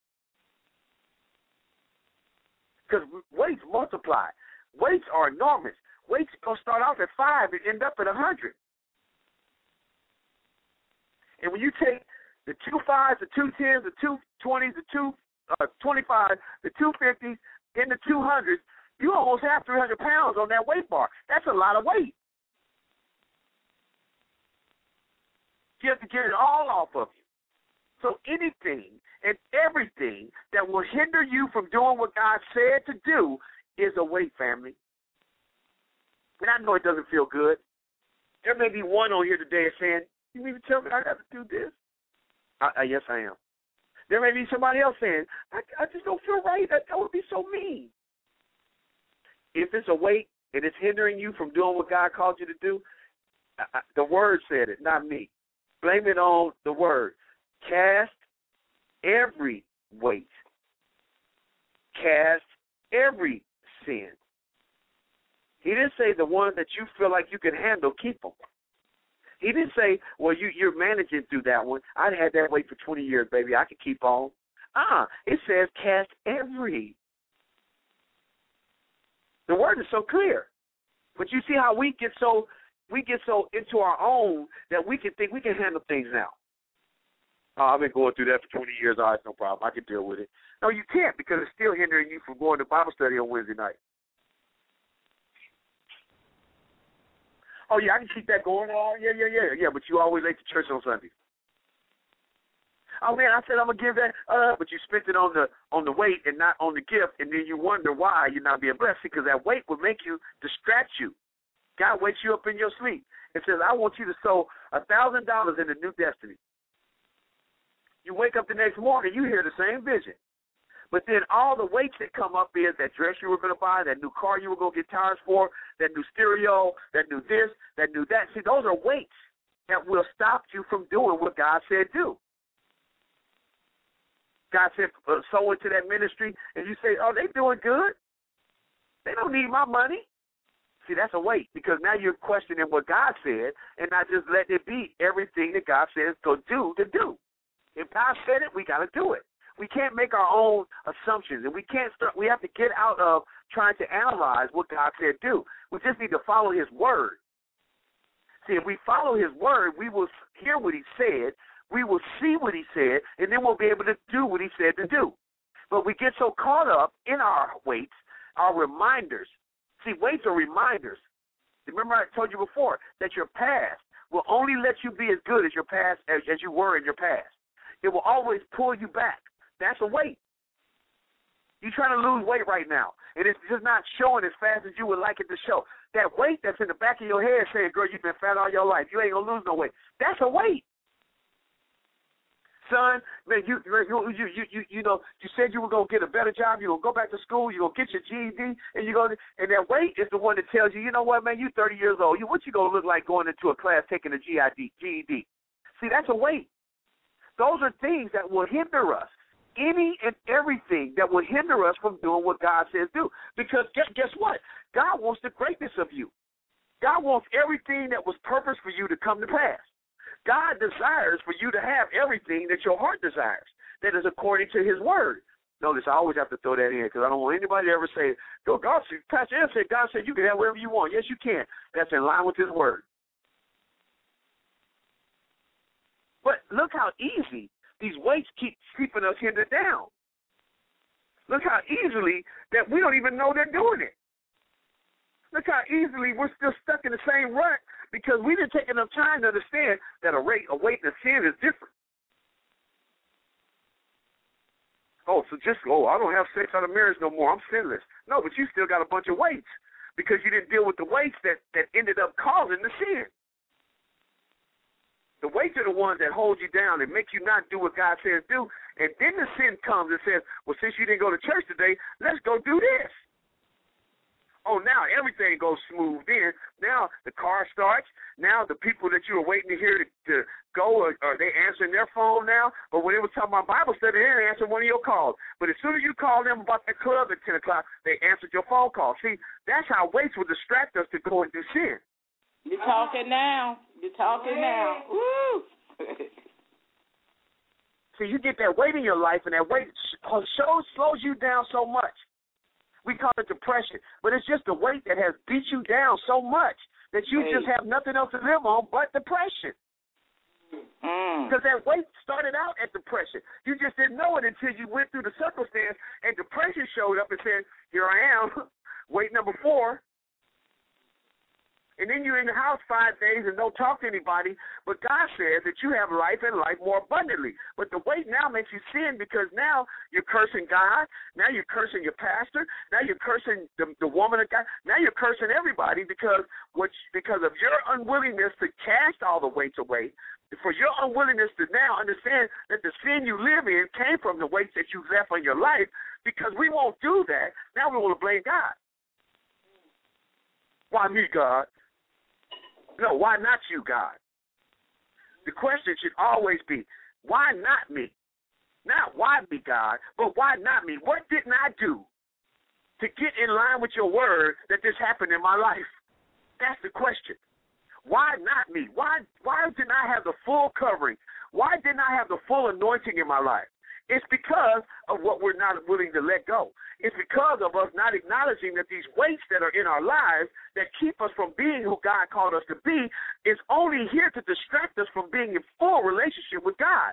Because weights multiply. Weights are enormous. Weights going to start off at 5 and end up at 100. And when you take the 2 5s, the 2 10s, the 2 20s, the 2 25s, the 250s, and the 200s, you almost have 300 pounds on that weight bar. That's a lot of weight. You have to get it all off of you. So anything and everything that will hinder you from doing what God said to do is a weight, family. And I know it doesn't feel good. There may be one on here today saying, you mean to tell me I got to do this? Yes, I am. There may be somebody else saying, I just don't feel right. That would be so mean. If it's a weight and it's hindering you from doing what God called you to do, the Word said it, not me. Blame it on the Word. Cast every weight. Cast every sin. He didn't say the one that you feel like you can handle, keep them. He didn't say, well, you're managing through that one. I'd had that weight for 20 years, baby. I could keep on. It says cast every. The Word is so clear. But you see how we get so into our own that we can think we can handle things now. I've been going through that for 20 years. All right, no problem. I can deal with it. No, you can't, because it's still hindering you from going to Bible study on Wednesday night. Oh, yeah, I can keep that going. Oh, yeah, but you always late to church on Sunday. Oh, man, I said I'm going to give that, but you spent it on the weight and not on the gift, and then you wonder why you're not being blessed, because that weight will make you distract you. God wakes you up in your sleep and says, I want you to sow $1,000 in the new destiny. You wake up the next morning, you hear the same vision. But then all the weights that come up is that dress you were going to buy, that new car you were going to get tires for, that new stereo, that new this, that new that. See, those are weights that will stop you from doing what God said do. God said, sow into that ministry, and you say, oh, they doing good. They don't need my money. See, that's a weight, because now you're questioning what God said and not just letting it be everything that God says to do. If God said it, we got to do it. We can't make our own assumptions, and we have to get out of trying to analyze what God said do. We just need to follow His Word. See, if we follow His Word, we will hear what He said, we will see what He said, and then we'll be able to do what He said to do. But we get so caught up in our weights, our reminders. See, weights are reminders. Remember I told you before that your past will only let you be as good as your past as you were in your past. It will always pull you back. That's a weight. You're trying to lose weight right now, and it's just not showing as fast as you would like it to show. That weight that's in the back of your head saying, girl, you've been fat all your life. You ain't going to lose no weight. That's a weight. Son, man, you said you were going to get a better job. You're going to go back to school. You're going to get your GED. And that weight is the one that tells you, you know what, man, you're 30 years old. What you going to look like going into a class taking a GED? See, that's a weight. Those are things that will hinder us. Any and everything that will hinder us from doing what God says do. Because guess what? God wants the greatness of you. God wants everything that was purposed for you to come to pass. God desires for you to have everything that your heart desires, that is according to His Word. Notice I always have to throw that in because I don't want anybody to ever say, Pastor Ed said, God said you can have whatever you want. Yes, you can. That's in line with His Word. But look how easy these weights keep keeping us hindered down. Look how easily that we don't even know they're doing it. Look how easily we're still stuck in the same rut because we didn't take enough time to understand that a weight and a sin is different. I don't have sex out of marriage no more. I'm sinless. No, but you still got a bunch of weights because you didn't deal with the weights that ended up causing the sin. The weights are the ones that hold you down and make you not do what God says do. And then the sin comes and says, well, since you didn't go to church today, let's go do this. Oh, now everything goes smooth then. Now the car starts. Now the people that you were waiting to hear to go, are they answering their phone now? But when they were talking about Bible study, they didn't answer one of your calls. But as soon as you called them about that club at 10 o'clock, they answered your phone call. See, that's how weights will distract us to go and do sin. You're talking now. You're talking now. Woo! See, you get that weight in your life, and that weight slows you down so much. We call it depression, but it's just the weight that has beat you down so much that you just have nothing else to live on but depression. Because that weight started out at depression. You just didn't know it until you went through the circumstance, and depression showed up and said, here I am, weight number 4. And then you're in the house 5 days and don't talk to anybody. But God says that you have life and life more abundantly. But the weight now makes you sin because now you're cursing God. Now you're cursing your pastor. Now you're cursing the woman of God. Now you're cursing everybody because of your unwillingness to cast all the weights away, for your unwillingness to now understand that the sin you live in came from the weights that you left on your life. Because we won't do that. Now we want to blame God. Why me, God? No, why not you, God? The question should always be, why not me? Not why me, God, but why not me? What didn't I do to get in line with your word that this happened in my life? That's the question. Why not me? Why didn't I have the full covering? Why didn't I have the full anointing in my life? It's because of what we're not willing to let go. It's because of us not acknowledging that these weights that are in our lives that keep us from being who God called us to be is only here to distract us from being in full relationship with God.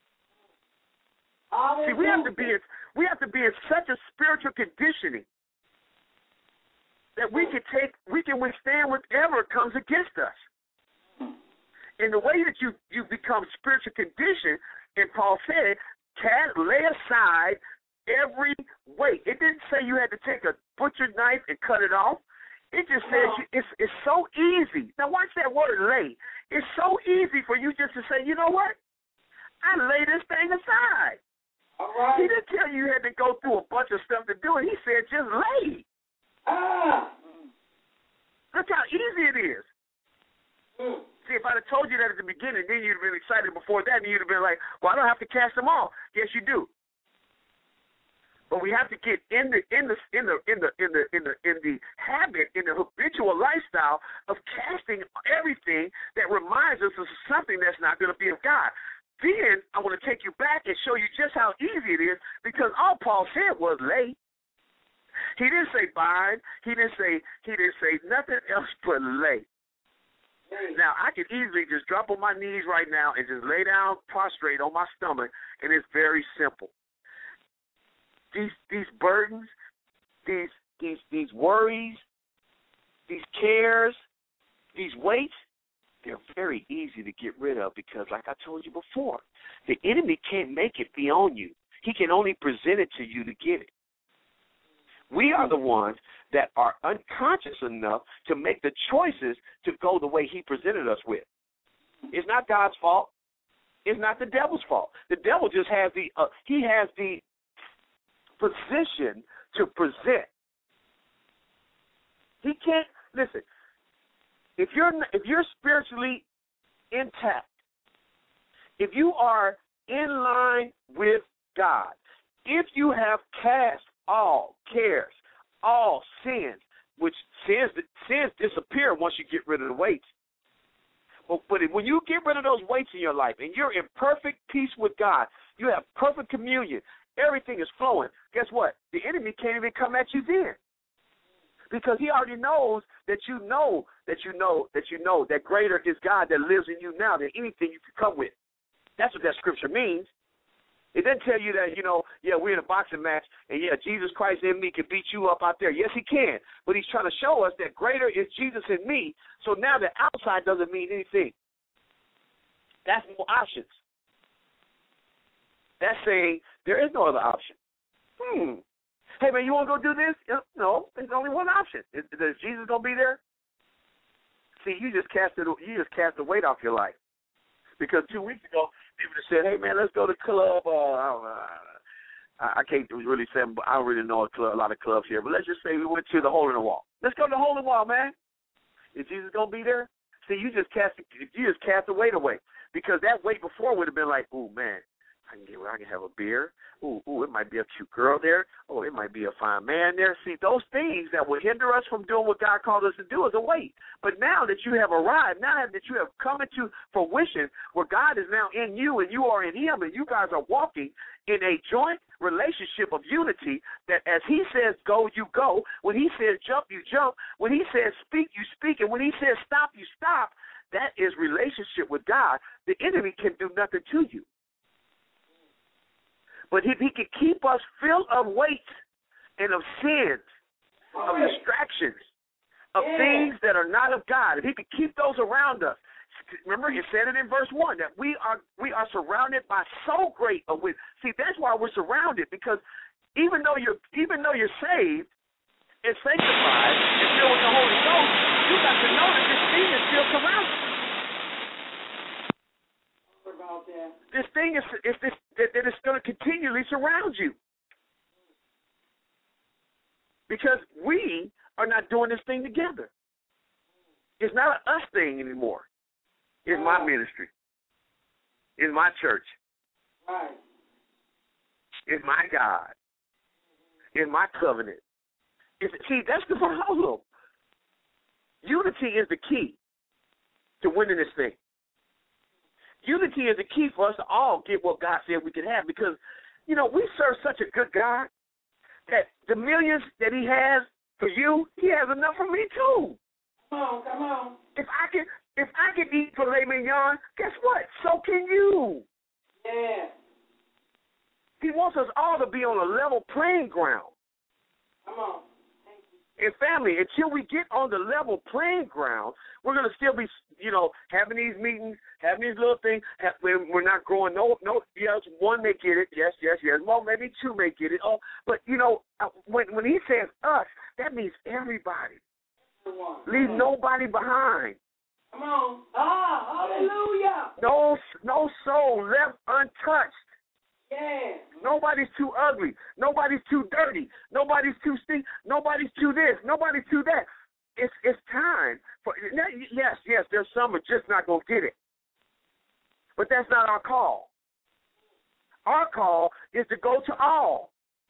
See, we have to be in such a spiritual conditioning that we can withstand whatever comes against us. And the way that you become spiritual conditioned, and Paul said, lay aside every weight. It didn't say you had to take a butcher knife and cut it off. It just says it's so easy. Now watch that word, lay. It's so easy for you just to say, you know what? I lay this thing aside. All right. He didn't tell you had to go through a bunch of stuff to do it. He said just lay. Look how easy it is. See, if I'd have told you that at the beginning, then you'd have been excited before that, and you'd have been like, well, I don't have to cast them all. Yes, you do. But we have to get in the habit, in the habitual lifestyle of casting everything that reminds us of something that's not going to be of God. Then I want to take you back and show you just how easy it is, because all Paul said was lay. He didn't say bind. He didn't say nothing else but lay. Now, I could easily just drop on my knees right now and just lay down prostrate on my stomach, and it's very simple. These burdens, these worries, these cares, these weights, they're very easy to get rid of because, like I told you before, the enemy can't make it be on you. He can only present it to you to get it. We are the ones that are unconscious enough to make the choices to go the way he presented us with. It's not God's fault. It's not the devil's fault. The devil just has he has the position to present. He can't, listen, if you're spiritually intact, if you are in line with God, if you have cast all cares, all sins, which sins disappear once you get rid of the weights. But when you get rid of those weights in your life and you're in perfect peace with God, you have perfect communion, everything is flowing, guess what? The enemy can't even come at you then. Because he already knows that you know that greater is God that lives in you now than anything you could come with. That's what that scripture means. It doesn't tell you that, we're in a boxing match, and, Jesus Christ in me can beat you up out there. Yes, he can. But he's trying to show us that greater is Jesus in me, so now the outside doesn't mean anything. That's more options. That's saying there is no other option. Hey, man, you want to go do this? No, there's only one option. Is Jesus going to be there? See, you just cast the weight off your life. Because 2 weeks ago, people just said, hey, man, let's go to the club. I can't really say, but I don't really know a lot of clubs here. But let's just say we went to the Hole in the Wall. Let's go to the Hole in the Wall, man. Is Jesus going to be there? See, you just cast the weight away. Because that weight before would have been like, ooh, man, I can have a beer. Ooh, it might be a cute girl there. Oh, it might be a fine man there. See, those things that would hinder us from doing what God called us to do is a weight. But now that you have arrived, now that you have come into fruition where God is now in you and you are in him and you guys are walking in a joint relationship of unity that as he says go, you go. When he says jump, you jump. When he says speak, you speak. And when he says stop, you stop. That is relationship with God. The enemy can do nothing to you. But if he can keep us filled of weights and of sins, of distractions, of things that are not of God, if he can keep those around us, remember it said it in verse 1 that we are surrounded by so great a weight. See, that's why we're surrounded, because even though you're saved and sanctified and filled with the Holy Ghost, you got to know that this thing is still surrounded. This thing is going to continually surround you, because we are not doing this thing together. It's not an us thing anymore. It's my ministry. It's my church. Right. It's my God. It's my covenant. See, that's the problem. Unity is the key to winning this thing. Unity is the key for us to all get what God said we could have, because, you know, we serve such a good God that the millions that he has for you, he has enough for me too. Come on. If I can eat filet mignon, guess what? So can you. Yeah. He wants us all to be on a level playing ground. Come on. And family, until we get on the level playing ground, we're going to still be, you know, having these meetings, having these little things. We're not growing. No, yes, one may get it. Yes. Well, maybe two may get it. Oh, but, you know, when he says us, that means everybody. Leave nobody behind. Come on. Hallelujah. No soul left untouched. Yeah. Nobody's too ugly. Nobody's too dirty. Nobody's too stink. Nobody's too this. Nobody's too that. It's time for. Yes. There's some are just not gonna get it, but that's not our call. Our call is to go to all,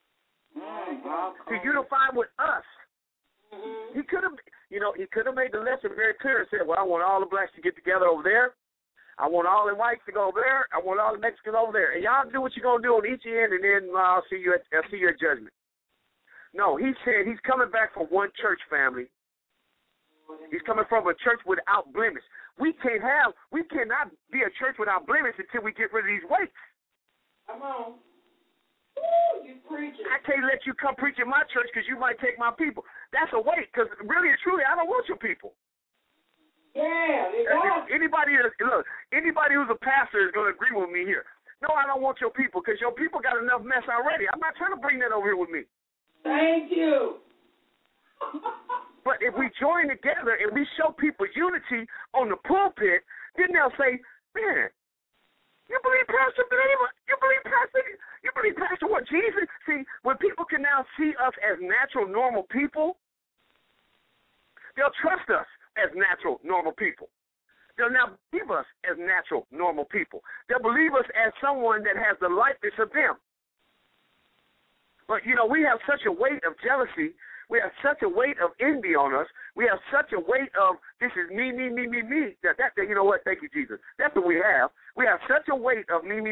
to unify with us. Mm-hmm. He could have made the lesson very clear and said, "Well, I want all the blacks to get together over there. I want all the whites to go over there. I want all the Mexicans over there. And y'all do what you're going to do on each end, and then I'll see you at judgment." No, he said he's coming back from one church family. He's coming from a church without blemish. We cannot be a church without blemish until we get rid of these weights. Come on. Woo, you preaching. I can't let you come preach in my church because you might take my people. That's a weight, because really and truly, I don't want your people. Yeah, anybody who's a pastor is going to agree with me here. No, I don't want your people, because your people got enough mess already. I'm not trying to bring that over here with me. Thank you. But if we join together and we show people unity on the pulpit, then they'll say, "Man, you believe Pastor Believer? You believe Pastor what? Jesus?" See, when people can now see us as natural, normal people, they'll trust us as natural, normal people. They'll now believe us as natural, normal people. They'll believe us as someone that has the likeness of them. But, you know, we have such a weight of jealousy. We have such a weight of envy on us. We have such a weight of, this is me. That you know what? Thank you, Jesus. That's what we have. We have such a weight of me.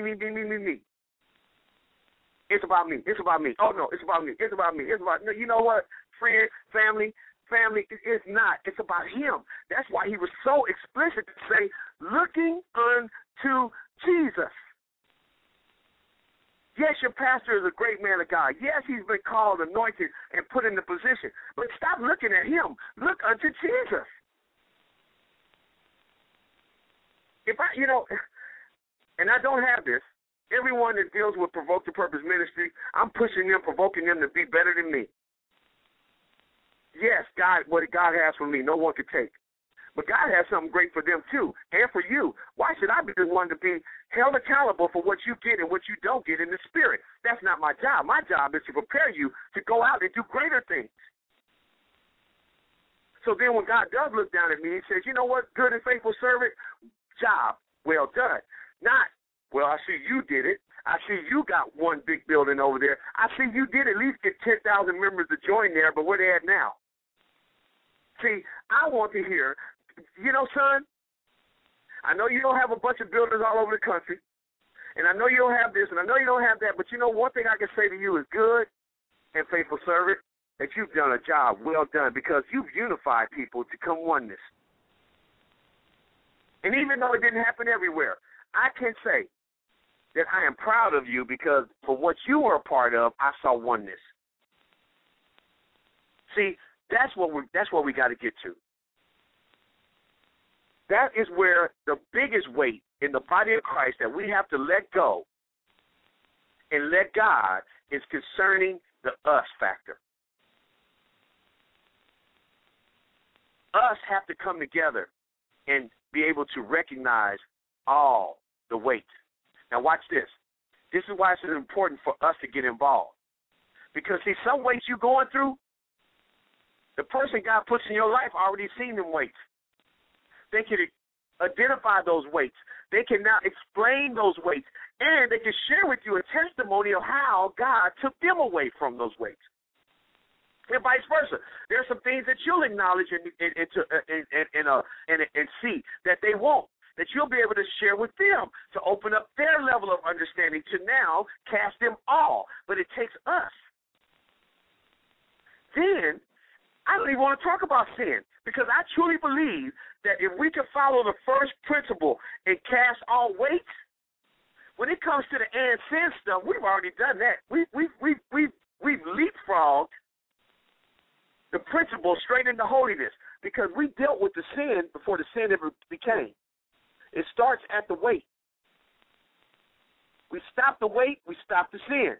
It's about me. Oh, no, it's about me. No, you know what? Friend, family, it's not. It's about him. That's why he was so explicit to say, looking unto Jesus. Yes, your pastor is a great man of God. Yes, he's been called, anointed, and put in the position. But stop looking at him. Look unto Jesus. And I don't have this. Everyone that deals with Provoke to Purpose ministry, I'm pushing them, provoking them to be better than me. Yes, God, what God has for me, no one can take. But God has something great for them, too, and for you. Why should I be the one to be held accountable for what you get and what you don't get in the spirit? That's not my job. My job is to prepare you to go out and do greater things. So then when God does look down at me, he says, you know what, good and faithful servant, job well done. Not, well, I see you did it. I see you got one big building over there. I see you did at least get 10,000 members to join there, but where they at now? See, I want to hear, you know, son, I know you don't have a bunch of buildings all over the country, and I know you don't have this, and I know you don't have that, but you know, one thing I can say to you is good and faithful servant, that you've done a job well done because you've unified people to come oneness. And even though it didn't happen everywhere, I can say that I am proud of you because for what you were a part of, I saw oneness. See, that's what we got to get to. That is where the biggest weight in the body of Christ that we have to let go and let God is concerning the us factor. Us have to come together and be able to recognize all the weight. Now watch this. This is why it's important for us to get involved. Because, see, some weights you're going through, the person God puts in your life already seen them weights. They can identify those weights. They can now explain those weights. And they can share with you a testimony of how God took them away from those weights. And vice versa. There are some things that you'll acknowledge and see that they won't, that you'll be able to share with them to open up their level of understanding to now cast them all. But it takes us. Then I don't even want to talk about sin because I truly believe that if we can follow the first principle and cast all weights, when it comes to the and sin stuff, we've already done that. We've leapfrogged the principle straight into holiness because we dealt with the sin before the sin ever became. It starts at the weight. We stop the weight, we stop the sin.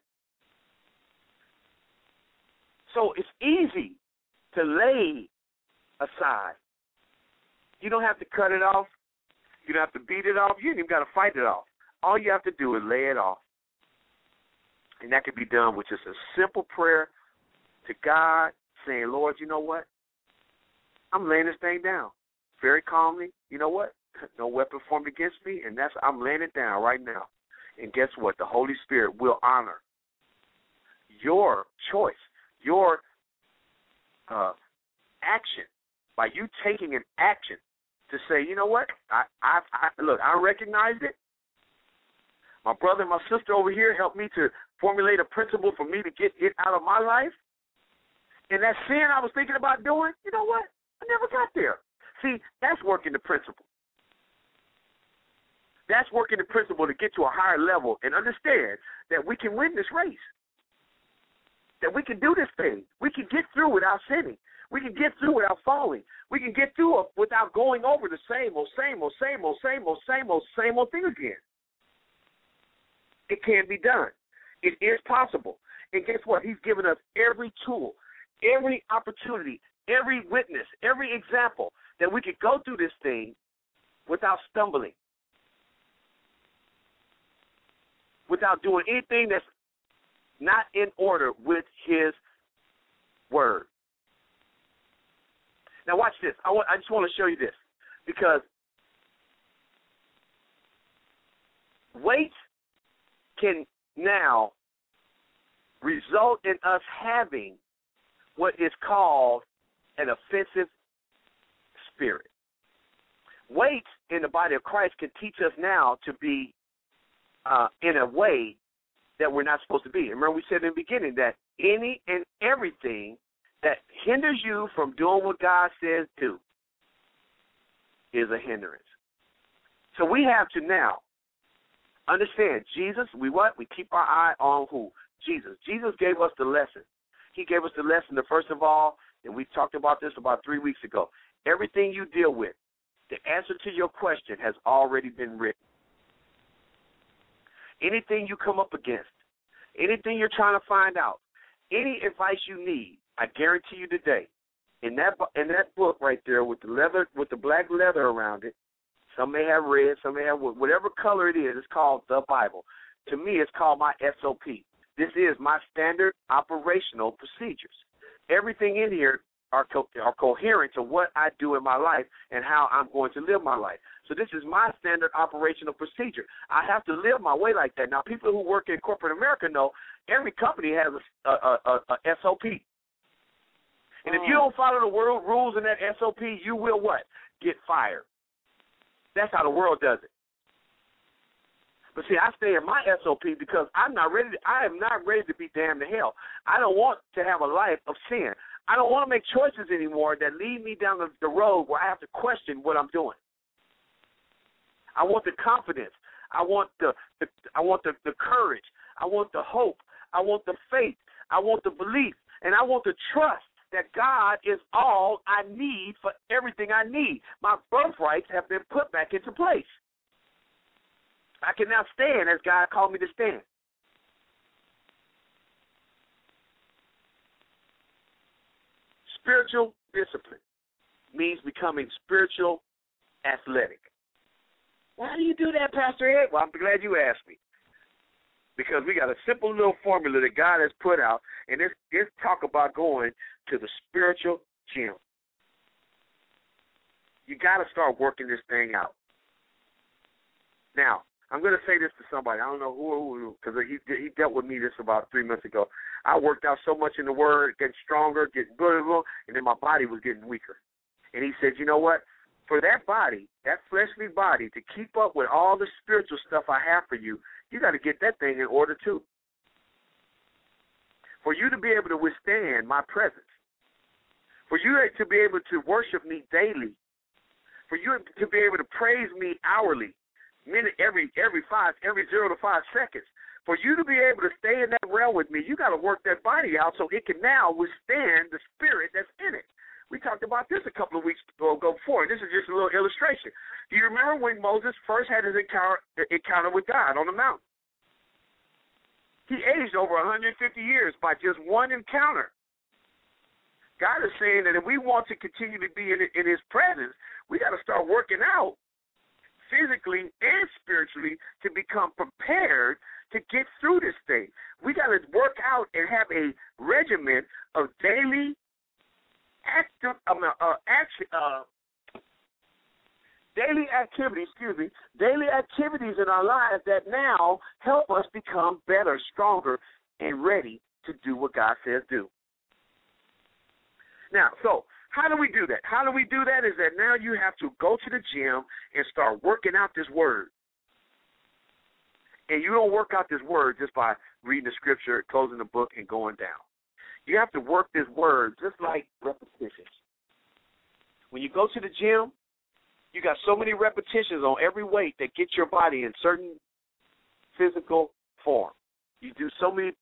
So it's easy to lay aside. You don't have to cut it off. You don't have to beat it off. You ain't even got to fight it off. All you have to do is lay it off. And that can be done with just a simple prayer to God, saying, Lord, you know what? I'm laying this thing down very calmly. You know what? No weapon formed against me, and I'm laying it down right now. And guess what? The Holy Spirit will honor your choice, your action, by you taking an action to say, you know what? Look, I recognized it. My brother and my sister over here helped me to formulate a principle for me to get it out of my life. And that sin I was thinking about doing, you know what? I never got there. See, that's working the principle. That's working the principle to get to a higher level and understand that we can win this race, that we can do this thing. We can get through without sinning. We can get through without falling. We can get through without going over the same old thing again. It can be done. It is possible. And guess what? He's given us every tool, every opportunity, every witness, every example that we could go through this thing without stumbling, without doing anything that's not in order with his word. Now watch this. I just want to show you this because weight can now result in us having what is called an offensive spirit. Weight in the body of Christ can teach us now to be in a way that we're not supposed to be. Remember we said in the beginning that any and everything that hinders you from doing what God says do is a hindrance. So we have to now understand Jesus, we keep our eye on who? Jesus. Jesus gave us the lesson. He gave us the lesson, first of all, and we talked about this about 3 weeks ago. Everything you deal with, the answer to your question has already been written. Anything you come up against, anything you're trying to find out, any advice you need, I guarantee you today, In that book right there with the black leather around it, some may have red, some may have whatever color it is. It's called the Bible. To me, it's called my SOP. This is my standard operational procedures. Everything in here are coherent to what I do in my life and how I'm going to live my life. So this is my standard operational procedure. I have to live my way like that. Now, people who work in corporate America know every company has a SOP. And if you don't follow the world rules in that SOP, you will what? Get fired. That's how the world does it. But see, I stay in my SOP because I am not ready to be damned to hell. I don't want to have a life of sin. I don't want to make choices anymore that lead me down the road where I have to question what I'm doing. I want the confidence. I want the courage. I want the hope. I want the faith. I want the belief. And I want the trust that God is all I need for everything I need. My birthrights have been put back into place. I can now stand as God called me to stand. Spiritual discipline means becoming spiritual athletic. Why do you do that, Pastor Ed? Well, I'm glad you asked me. Because we got a simple little formula that God has put out, and it's talk about going to the spiritual gym. You got to start working this thing out. Now, I'm going to say this to somebody. I don't know who, because he dealt with me this about 3 months ago. I worked out so much in the Word, getting stronger, getting blah, blah, and then my body was getting weaker. And he said, you know what? For that body, that fleshly body, to keep up with all the spiritual stuff I have for you, you got to get that thing in order too. For you to be able to withstand my presence, for you to be able to worship me daily, for you to be able to praise me hourly, every 0 to 5 seconds, for you to be able to stay in that realm with me, you got to work that body out so it can now withstand the spirit that's in it. We talked about this a couple of weeks ago before. This is just a little illustration. Do you remember when Moses first had his encounter with God on the mountain? He aged over 150 years by just one encounter. God is saying that if we want to continue to be in his presence, we got to start working out physically and spiritually to become prepared to get through this thing. We got to work out and have a regimen of daily daily activities in our lives that now help us become better, stronger, and ready to do what God says do. Now, so how do we do that? How do we do that is that now you have to go to the gym and start working out this word. And you don't work out this word just by reading the scripture, closing the book, and going down. You have to work this word just like repetitions. When you go to the gym, you got so many repetitions on every weight that get your body in certain physical form. You do so many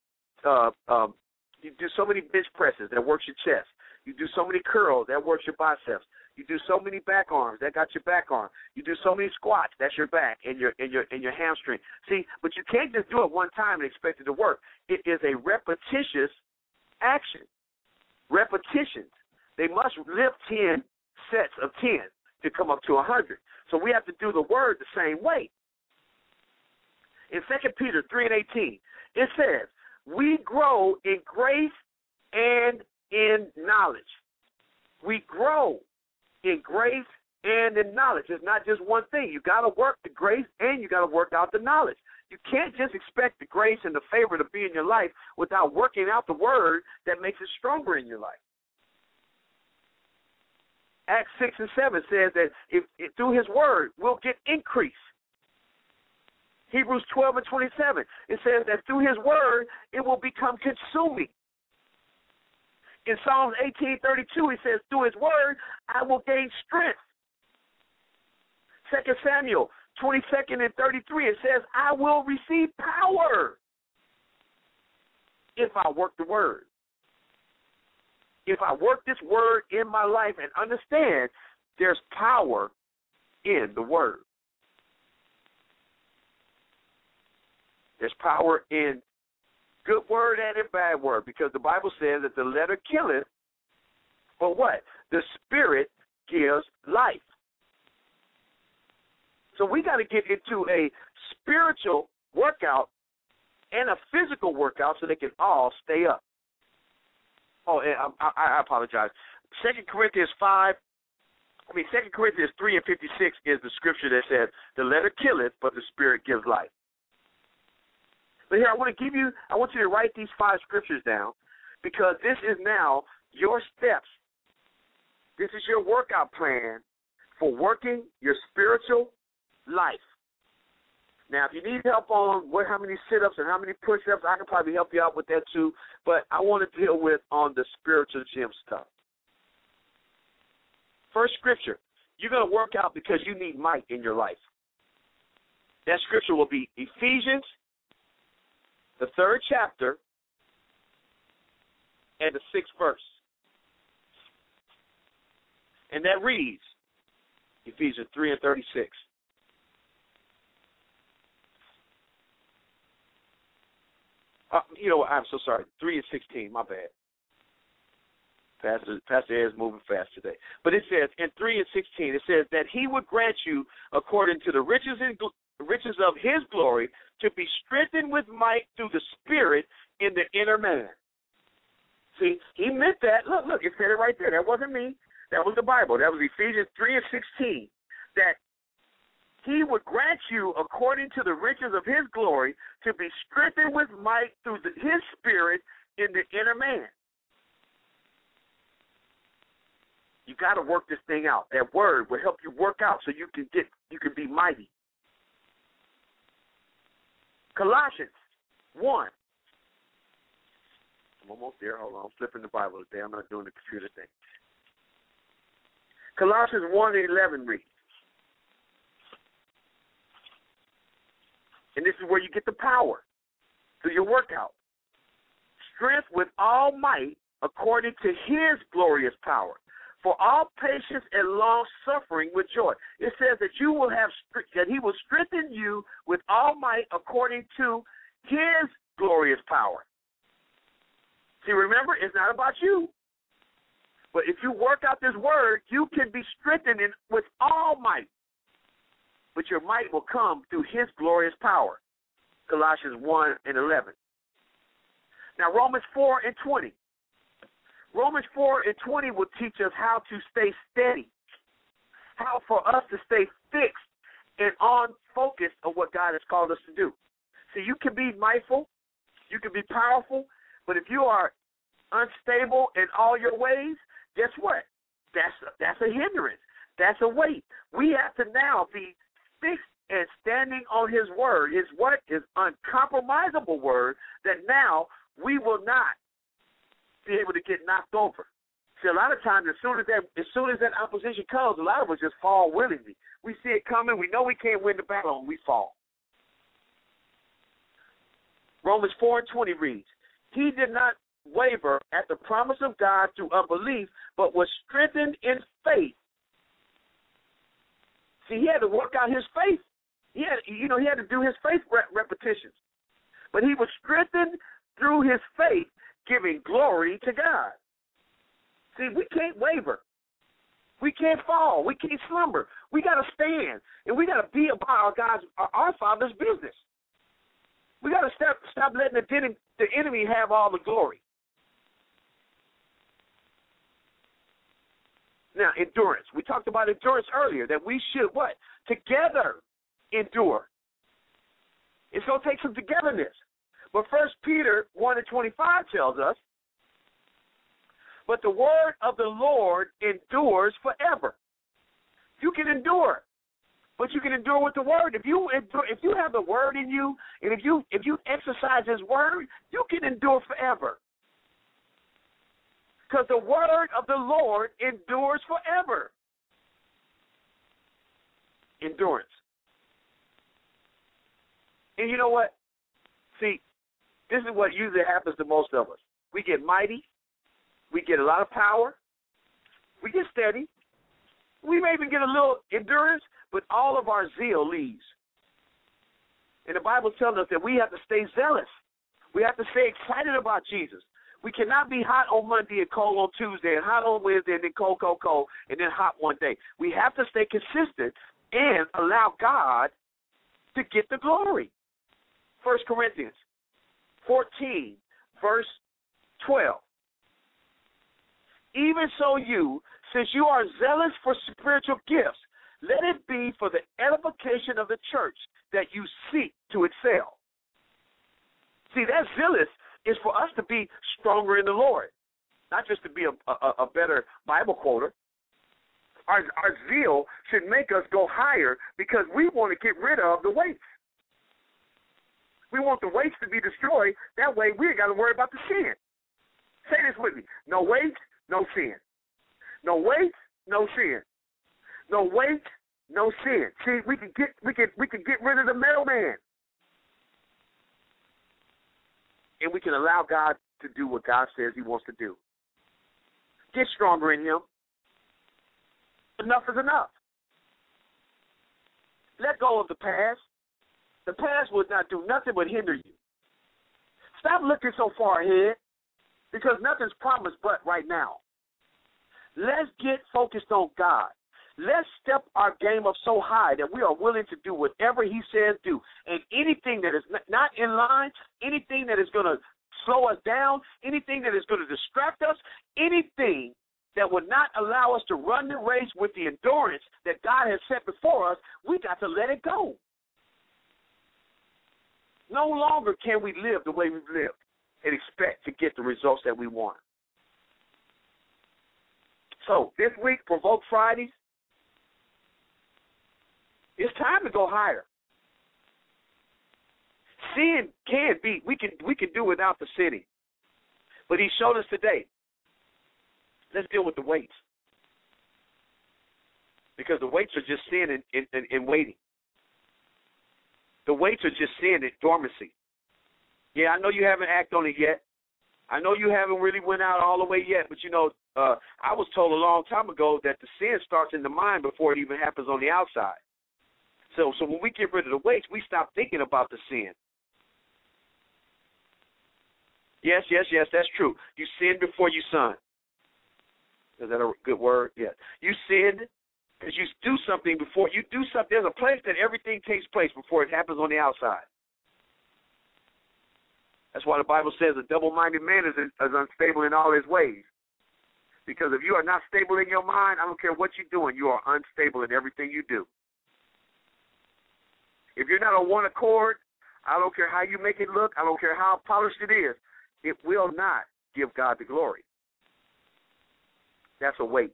bench presses that works your chest. You do so many curls that works your biceps. You do so many back arms that got your back arm. You do so many squats, that's your back and your hamstring. See, but you can't just do it one time and expect it to work. It is a repetitious action. Repetitions. They must lift 10 sets of 10 to come up to 100. So we have to do the word the same way. In 2 Peter 3:18, it says, we grow in grace and in knowledge. We grow in grace and in knowledge. It's not just one thing. You got to work the grace and you got to work out the knowledge. You can't just expect the grace and the favor to be in your life without working out the word that makes it stronger in your life. Acts 6 and 7 says that if through his word we'll get increase. Hebrews 12 and 27, it says that through his word it will become consuming. In Psalms 18:32, it says, through his word I will gain strength. 2 Samuel 22nd and 33, it says, I will receive power if I work the word. If I work this word in my life and understand there's power in the word. There's power in good word and in bad word, because the Bible says that the letter killeth, But what? The Spirit gives life. So we got to get into a spiritual workout and a physical workout so they can all stay up. Oh, and I apologize. 2 Corinthians 3 and 56 is the scripture that says, the letter killeth, but the Spirit gives life. But here, I want you to write these 5 scriptures down, because this is now your steps. This is your workout plan for working your spiritual life. Now, if you need help on how many sit-ups and how many push-ups, I can probably help you out with that too, but I want to deal with on the spiritual gym stuff. First scripture, you're going to work out because you need might in your life. That scripture will be Ephesians, the 3rd chapter, and the 6th verse. And that reads, Ephesians 3 and 36. I'm so sorry. 3 and 16, my bad. Pastor Ed is moving fast today. But it says, in 3 and 16, it says that he would grant you, according to the riches of his glory, to be strengthened with might through the Spirit in the inner man. See, he meant that. Look, it said it right there. That wasn't me. That was the Bible. That was Ephesians 3 and 16. That he would grant you, according to the riches of his glory, to be strengthened with might through his Spirit in the inner man. You got to work this thing out. That word will help you work out so you can be mighty. Colossians 1. I'm almost there. Hold on. I'm flipping the Bible today. I'm not doing the computer thing. Colossians 1 and 11 reads. And this is where you get the power through your workout. Strength with all might according to his glorious power, for all patience and long suffering with joy. It says that that he will strengthen you with all might according to his glorious power. See, remember, it's not about you. But if you work out this word, you can be strengthened with all might. But your might will come through his glorious power. Colossians 1 and 11. Now, Romans 4 and 20. Romans 4 and 20 will teach us how to stay steady, how for us to stay fixed and on focus of what God has called us to do. See, you can be mindful, you can be powerful, but if you are unstable in all your ways, guess what? That's a hindrance. That's a weight. We have to now be fixed and standing on his word. His what? His uncompromisable word, that now we will not be able to get knocked over. See, a lot of times, as soon as that opposition comes, a lot of us just fall willingly. We see it coming. We know we can't win the battle, and we fall. Romans 4 and 20 reads, he did not waver at the promise of God through unbelief, but was strengthened in faith. See, he had to work out his faith. He had to do his faith repetitions. But he was strengthened through his faith, giving glory to God. See, we can't waver. We can't fall. We can't slumber. We got to stand, and we got to be about our Father's business. We got to stop letting the enemy have all the glory. Now, endurance. We talked about endurance earlier, that we should what? Together endure. It's going to take some togetherness. But 1 Peter 1 and 25 tells us, but the word of the Lord endures forever. You can endure, but you can endure with the word. If you have the word in you, and if you exercise his word, you can endure forever. Because the word of the Lord endures forever. Endurance. And you know what? See, this is what usually happens to most of us. We get mighty. We get a lot of power. We get steady. We may even get a little endurance, but all of our zeal leaves. And the Bible tells us that we have to stay zealous. We have to stay excited about Jesus. We cannot be hot on Monday and cold on Tuesday and hot on Wednesday and then cold, and then hot one day. We have to stay consistent and allow God to get the glory. 1 Corinthians 14, verse 12. Even so you, since you are zealous for spiritual gifts, let it be for the edification of the church that you seek to excel. See, that zealous is for us to be stronger in the Lord, not just to be a better Bible quoter. Our zeal should make us go higher because we want to get rid of the weights. We want the weights to be destroyed. That way we ain't got to worry about the sin. Say this with me. No weights, no sin. No weights, no sin. No weights, no sin. See, we can get rid of the middleman. And we can allow God to do what God says he wants to do. Get stronger in him. Enough is enough. Let go of the past. The past would not do nothing but hinder you. Stop looking so far ahead because nothing's promised but right now. Let's get focused on God. Let's step our game up so high that we are willing to do whatever he says do. And anything that is not in line, anything that is going to slow us down, anything that is going to distract us, anything that would not allow us to run the race with the endurance that God has set before us, we got to let it go. No longer can we live the way we've lived and expect to get the results that we want. So this week, Provoke Fridays, it's time to go higher. Sin can be, we can do without the sinning. But he showed us today, let's deal with the weights. Because the weights are just sin and waiting. The weights are just sin and dormancy. Yeah, I know you haven't acted on it yet. I know you haven't really went out all the way yet, but you know, I was told a long time ago that the sin starts in the mind before it even happens on the outside. So when we get rid of the weights, we stop thinking about the sin. Yes, that's true. You sinned before you son. Is that a good word? Yeah. You sinned because you do something before you do something. There's a place that everything takes place before it happens on the outside. That's why the Bible says a double-minded man is unstable in all his ways. Because if you are not stable in your mind, I don't care what you're doing, you are unstable in everything you do. If you're not on one accord, I don't care how you make it look, I don't care how polished it is, it will not give God the glory. That's a weight.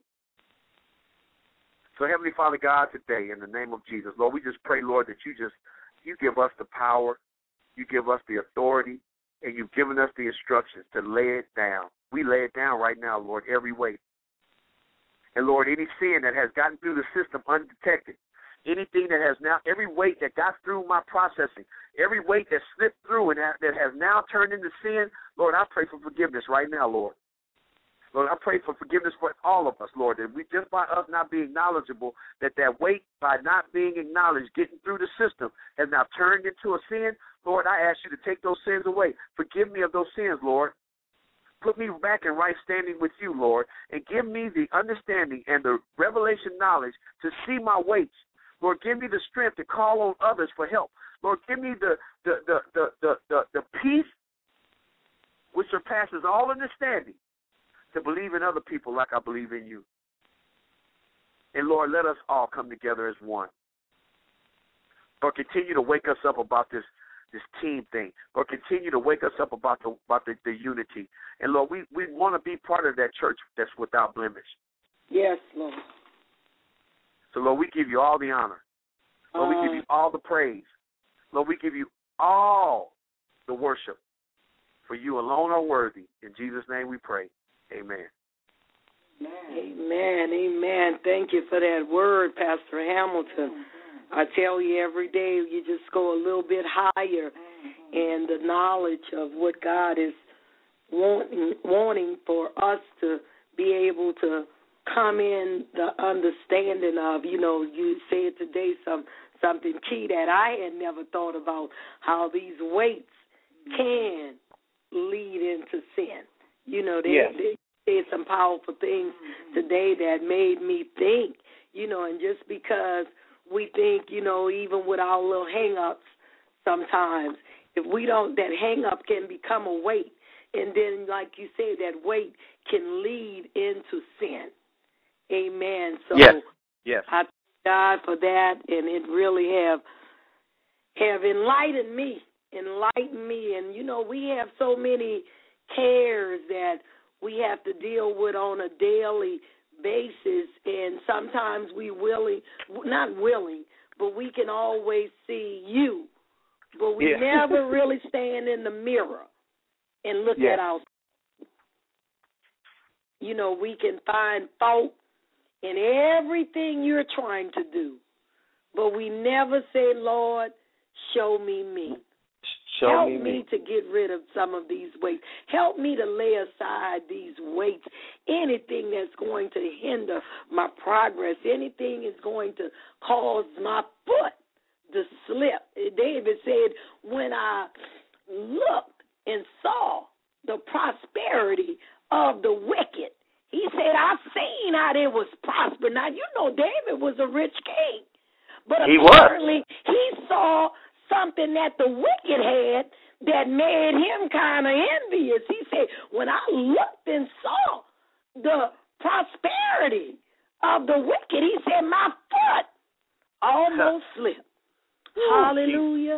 So, Heavenly Father God, today, in the name of Jesus, Lord, we just pray, Lord, that you give us the power, you give us the authority, and you've given us the instructions to lay it down. We lay it down right now, Lord, every weight. And, Lord, any sin that has gotten through the system undetected, anything that has now, every weight that got through my processing, every weight that slipped through and that has now turned into sin, Lord, I pray for forgiveness right now, Lord. Lord, I pray for forgiveness for all of us, Lord, that we just by us not being knowledgeable, that weight by not being acknowledged, getting through the system, has now turned into a sin. Lord, I ask you to take those sins away. Forgive me of those sins, Lord. Put me back in right standing with you, Lord, and give me the understanding and the revelation knowledge to see my weights. Lord, give me the strength to call on others for help. Lord, give me the peace which surpasses all understanding to believe in other people like I believe in you. And, Lord, let us all come together as one. Lord, continue to wake us up about this team thing. Lord, continue to wake us up about the unity. And, Lord, we want to be part of that church that's without blemish. Yes, Lord. So, Lord, we give you all the honor. Lord, we give you all the praise. Lord, we give you all the worship. For you alone are worthy. In Jesus' name we pray. Amen. Amen. Thank you for that word, Pastor Hamilton. I tell you, every day you just go a little bit higher in the knowledge of what God is wanting for us to be able to come in the understanding of. You know, you said today something key that I had never thought about, how these weights can lead into sin. You know, they said some powerful things today that made me think, you know, and just because we think, you know, even with our little hang-ups sometimes, if we don't, that hang-up can become a weight. And then, like you said, that weight can lead into sin. Amen. So yes. I thank God for that, and it really have enlightened me. And, you know, we have so many cares that we have to deal with on a daily basis, and sometimes not willing, but we can always see you. But we never really stand in the mirror and look at ourselves. You know, we can find fault in everything you're trying to do, but we never say, Lord, show me. Help me to get rid of some of these weights. Help me to lay aside these weights. Anything that's going to hinder my progress, anything is going to cause my foot to slip. David said, when I looked and saw the prosperity of the wicked, he said, I've seen how they was prosper. Now, you know, David was a rich king. But apparently he saw something that the wicked had that made him kind of envious. He said, when I looked and saw the prosperity of the wicked, he said, my foot almost slipped. Hallelujah.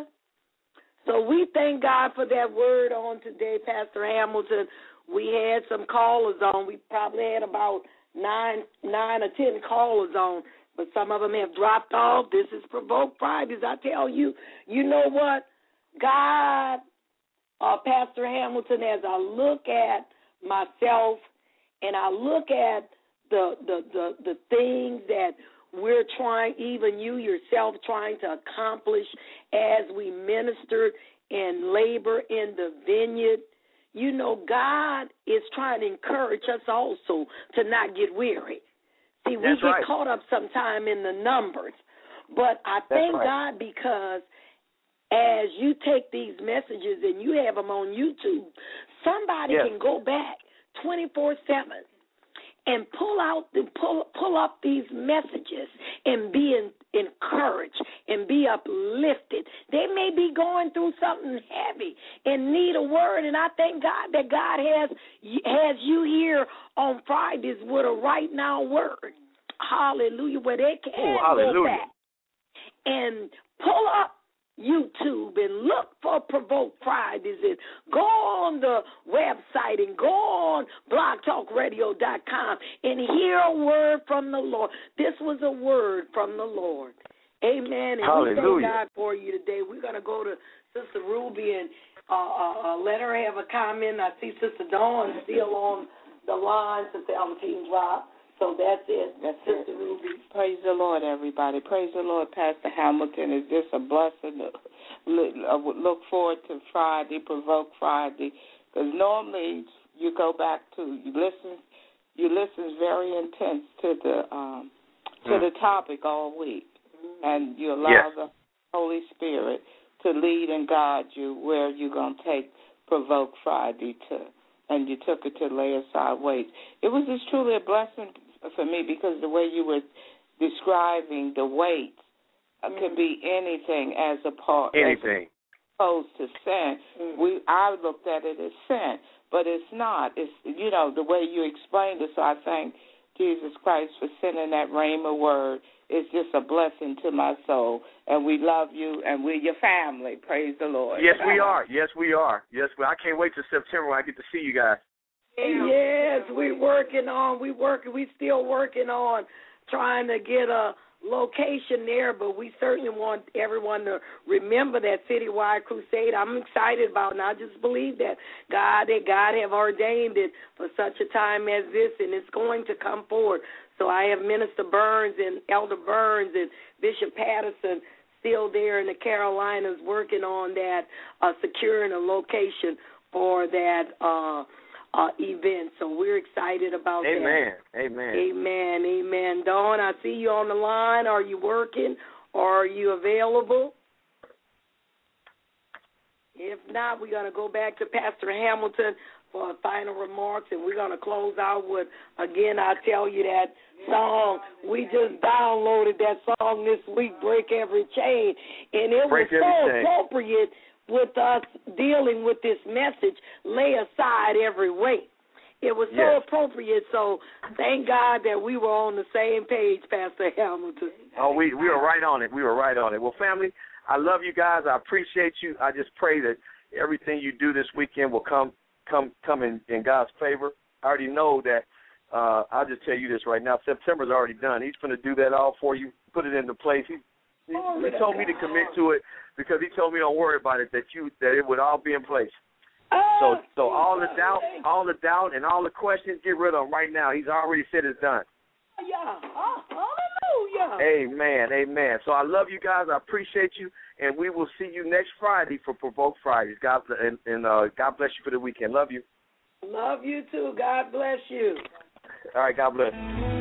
So we thank God for that word on today, Pastor Hamilton. We had some callers on. We probably had about 9 or 10 callers on, but some of them have dropped off. This is Provoke Fridays. I tell you, you know what? God, Pastor Hamilton, as I look at myself and I look at the things that we're trying, even you yourself, trying to accomplish as we minister and labor in the vineyard, you know, God is trying to encourage us also to not get weary. See, we get caught up sometime in the numbers. But I thank God because as you take these messages and you have them on YouTube, somebody can go back 24/7 and pull up these messages and be encouraged and be uplifted. They may be going through something heavy and need a word, and I thank God that God has you here on Fridays with a right now word. Hallelujah, where they can go back and pull up YouTube and look for Provoke Fridays and go on the website and go on blogtalkradio.com and hear a word from the Lord. This was a word from the Lord. Amen. And we thank God for you today. We're going to go to Sister Ruby and let her have a comment. I see Sister Dawn still on the line, Sister Albertine dropped. So that's it. That's Sister Ruby. Praise the Lord, everybody. Praise the Lord, Pastor Hamilton. It's just a blessing. Look forward to Friday, Provoke Friday, because normally you go back to you listen very intense to the topic all week, and you allow the Holy Spirit to lead and guide you where you're going to take Provoke Friday to, and you took it to lay aside weight. It was just truly a blessing for me because the way you were describing the weight could be anything as opposed to sin. I looked at it as sin, but it's not. It's, you know, the way you explained it. So I thank Jesus Christ for sending that rhema word. It's just a blessing to my soul, and we love you, and we're your family. Praise the Lord. Yes, we are. Yes, we are. Yes, I can't wait till September when I get to see you guys. Yes, we still working on trying to get a location there, but we certainly want everyone to remember that citywide crusade. I'm excited about it, and I just believe that God have ordained it for such a time as this, and it's going to come forward. So I have Minister Burns and Elder Burns and Bishop Patterson still there in the Carolinas working on that, securing a location for that event. So we're excited about that. Amen. Dawn, I see you on the line. Are you working or are you available? If not, we're going to go back to Pastor Hamilton. for final remarks, and we're going to close out with, again, I tell you that song. We just downloaded that song this week, Break Every Chain, and it was so appropriate with us dealing with this message, lay aside every weight. It was so appropriate, so thank God that we were on the same page, Pastor Hamilton. Oh, we were right on it. We were right on it. Well, family, I love you guys. I appreciate you. I just pray that everything you do this weekend will come in God's favor. I already know that. I'll just tell you this right now. September's already done. He's going to do that all for you, put it into place. He told me to commit to it because he told me don't worry about it, that it would all be in place. So all the doubt and all the questions, get rid of them right now. He's already said it's done. Hallelujah. Amen. So I love you guys. I appreciate you, and we will see you next Friday for Provoke Fridays. God bless you for the weekend. Love you. Love you too. God bless you. All right. God bless.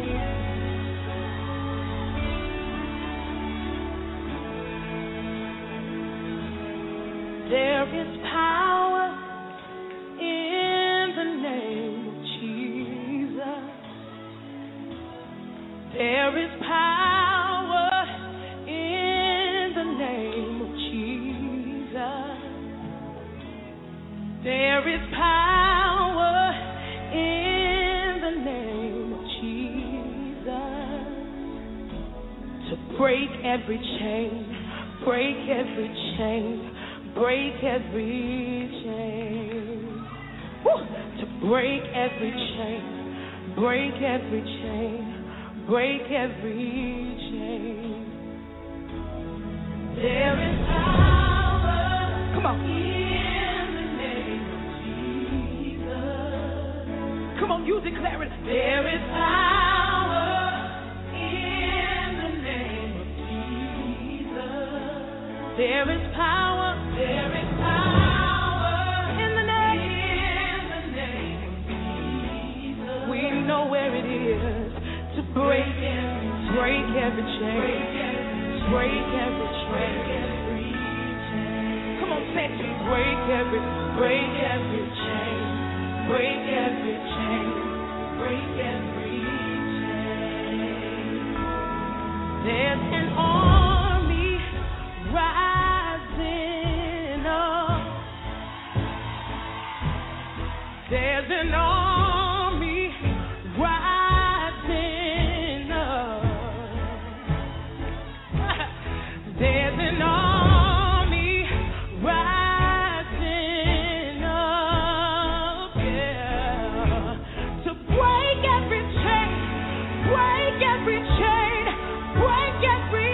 There is power in the name of Jesus. There is power in the name of Jesus. There is power in the name of Jesus to break every chain, break every chain. Break every chain. Woo! To break every chain. Break every chain. Break every chain. There is power. Come on. In the name of Jesus. Come on, you declare it. There is power in the name of Jesus. There is power. There is power in the name of Jesus. We know where it is to break every chain. Break every chain. Come on, say it. Break every chain. Break every chain. Break every chain. There's an army rising up. There's an army rising up. There's an army rising up, yeah, to break every chain, break every chain, break every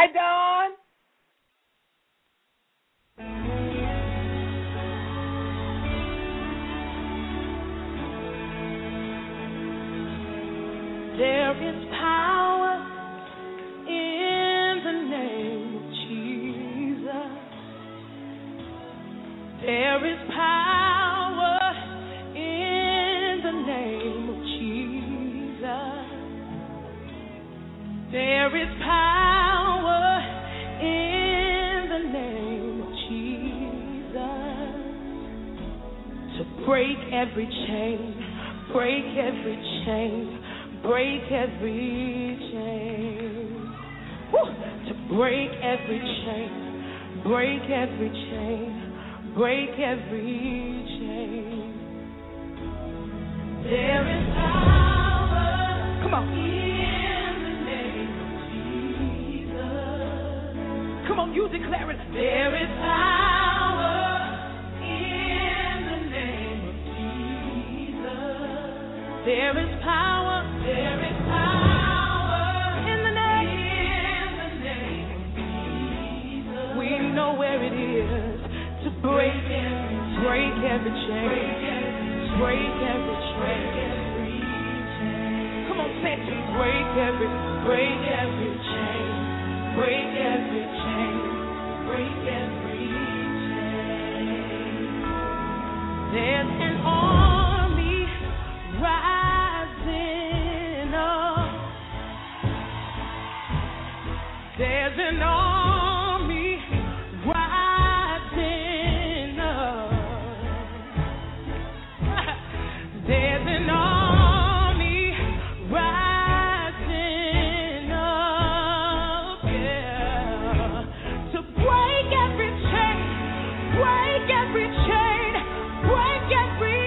Hi, Dawn. There is power in the name of Jesus. There is power in the name of Jesus. There is power in the name of Jesus to break every chain, break every chain. Break every chain. Woo! To break every chain. Break every chain. Break every chain. There is power. Come on. In the name of Jesus. Come on, you declare it. There is power in the name of Jesus. There is power. There is power in the name of Jesus. We know where it is to break every chain. Break every chain. Come on, say it. Break every chain. Break every chain. Break every chain. There's an army rising up. There's an army rising up. There's an army rising up, yeah, to break every chain, break every chain, break every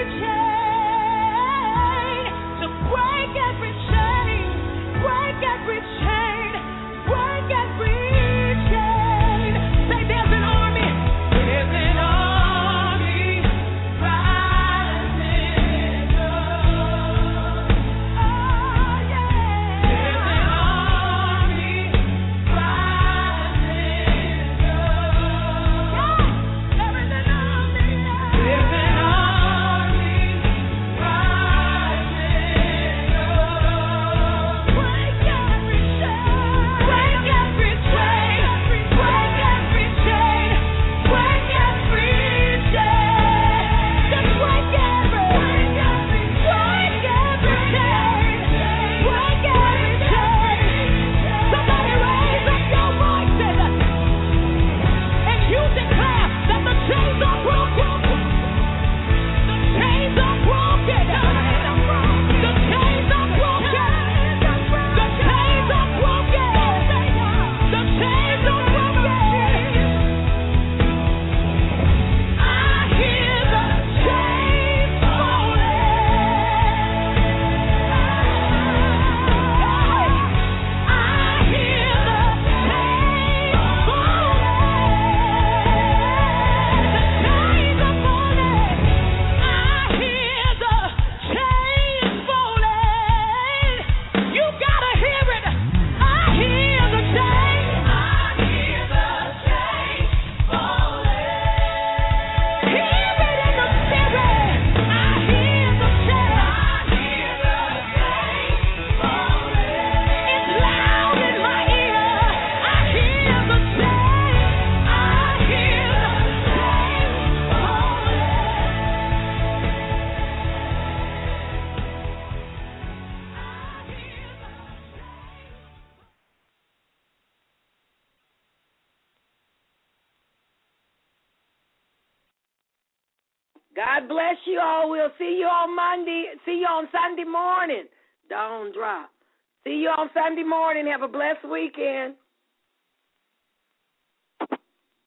chain, to break every chain, break every chain, break every chain. Say there's an army rising up. Oh yeah. There's an army rising up. There is an army. There's an army rising up. Break every chain. Break every chain. Break every chain. Break every chain. Just break every. Break every chain. Break every chain. Somebody raise up your voices and you declare that the chains are broken. The chains are broken. The chains are broken. The chains are broken. The chains are broken. I hear the chains falling. I hear the chains falling. The chains are falling. I hear the chains falling. You gotta hear it. I hear the chains. I hear the chains falling. Hear it in the spirit. I hear the chains. I hear the chains falling. It's loud in my ear. I hear the chains. I hear the chains God bless you all. We'll see you on Monday. See you on Sunday morning. Don't drop. See you on Sunday morning. Have a blessed weekend.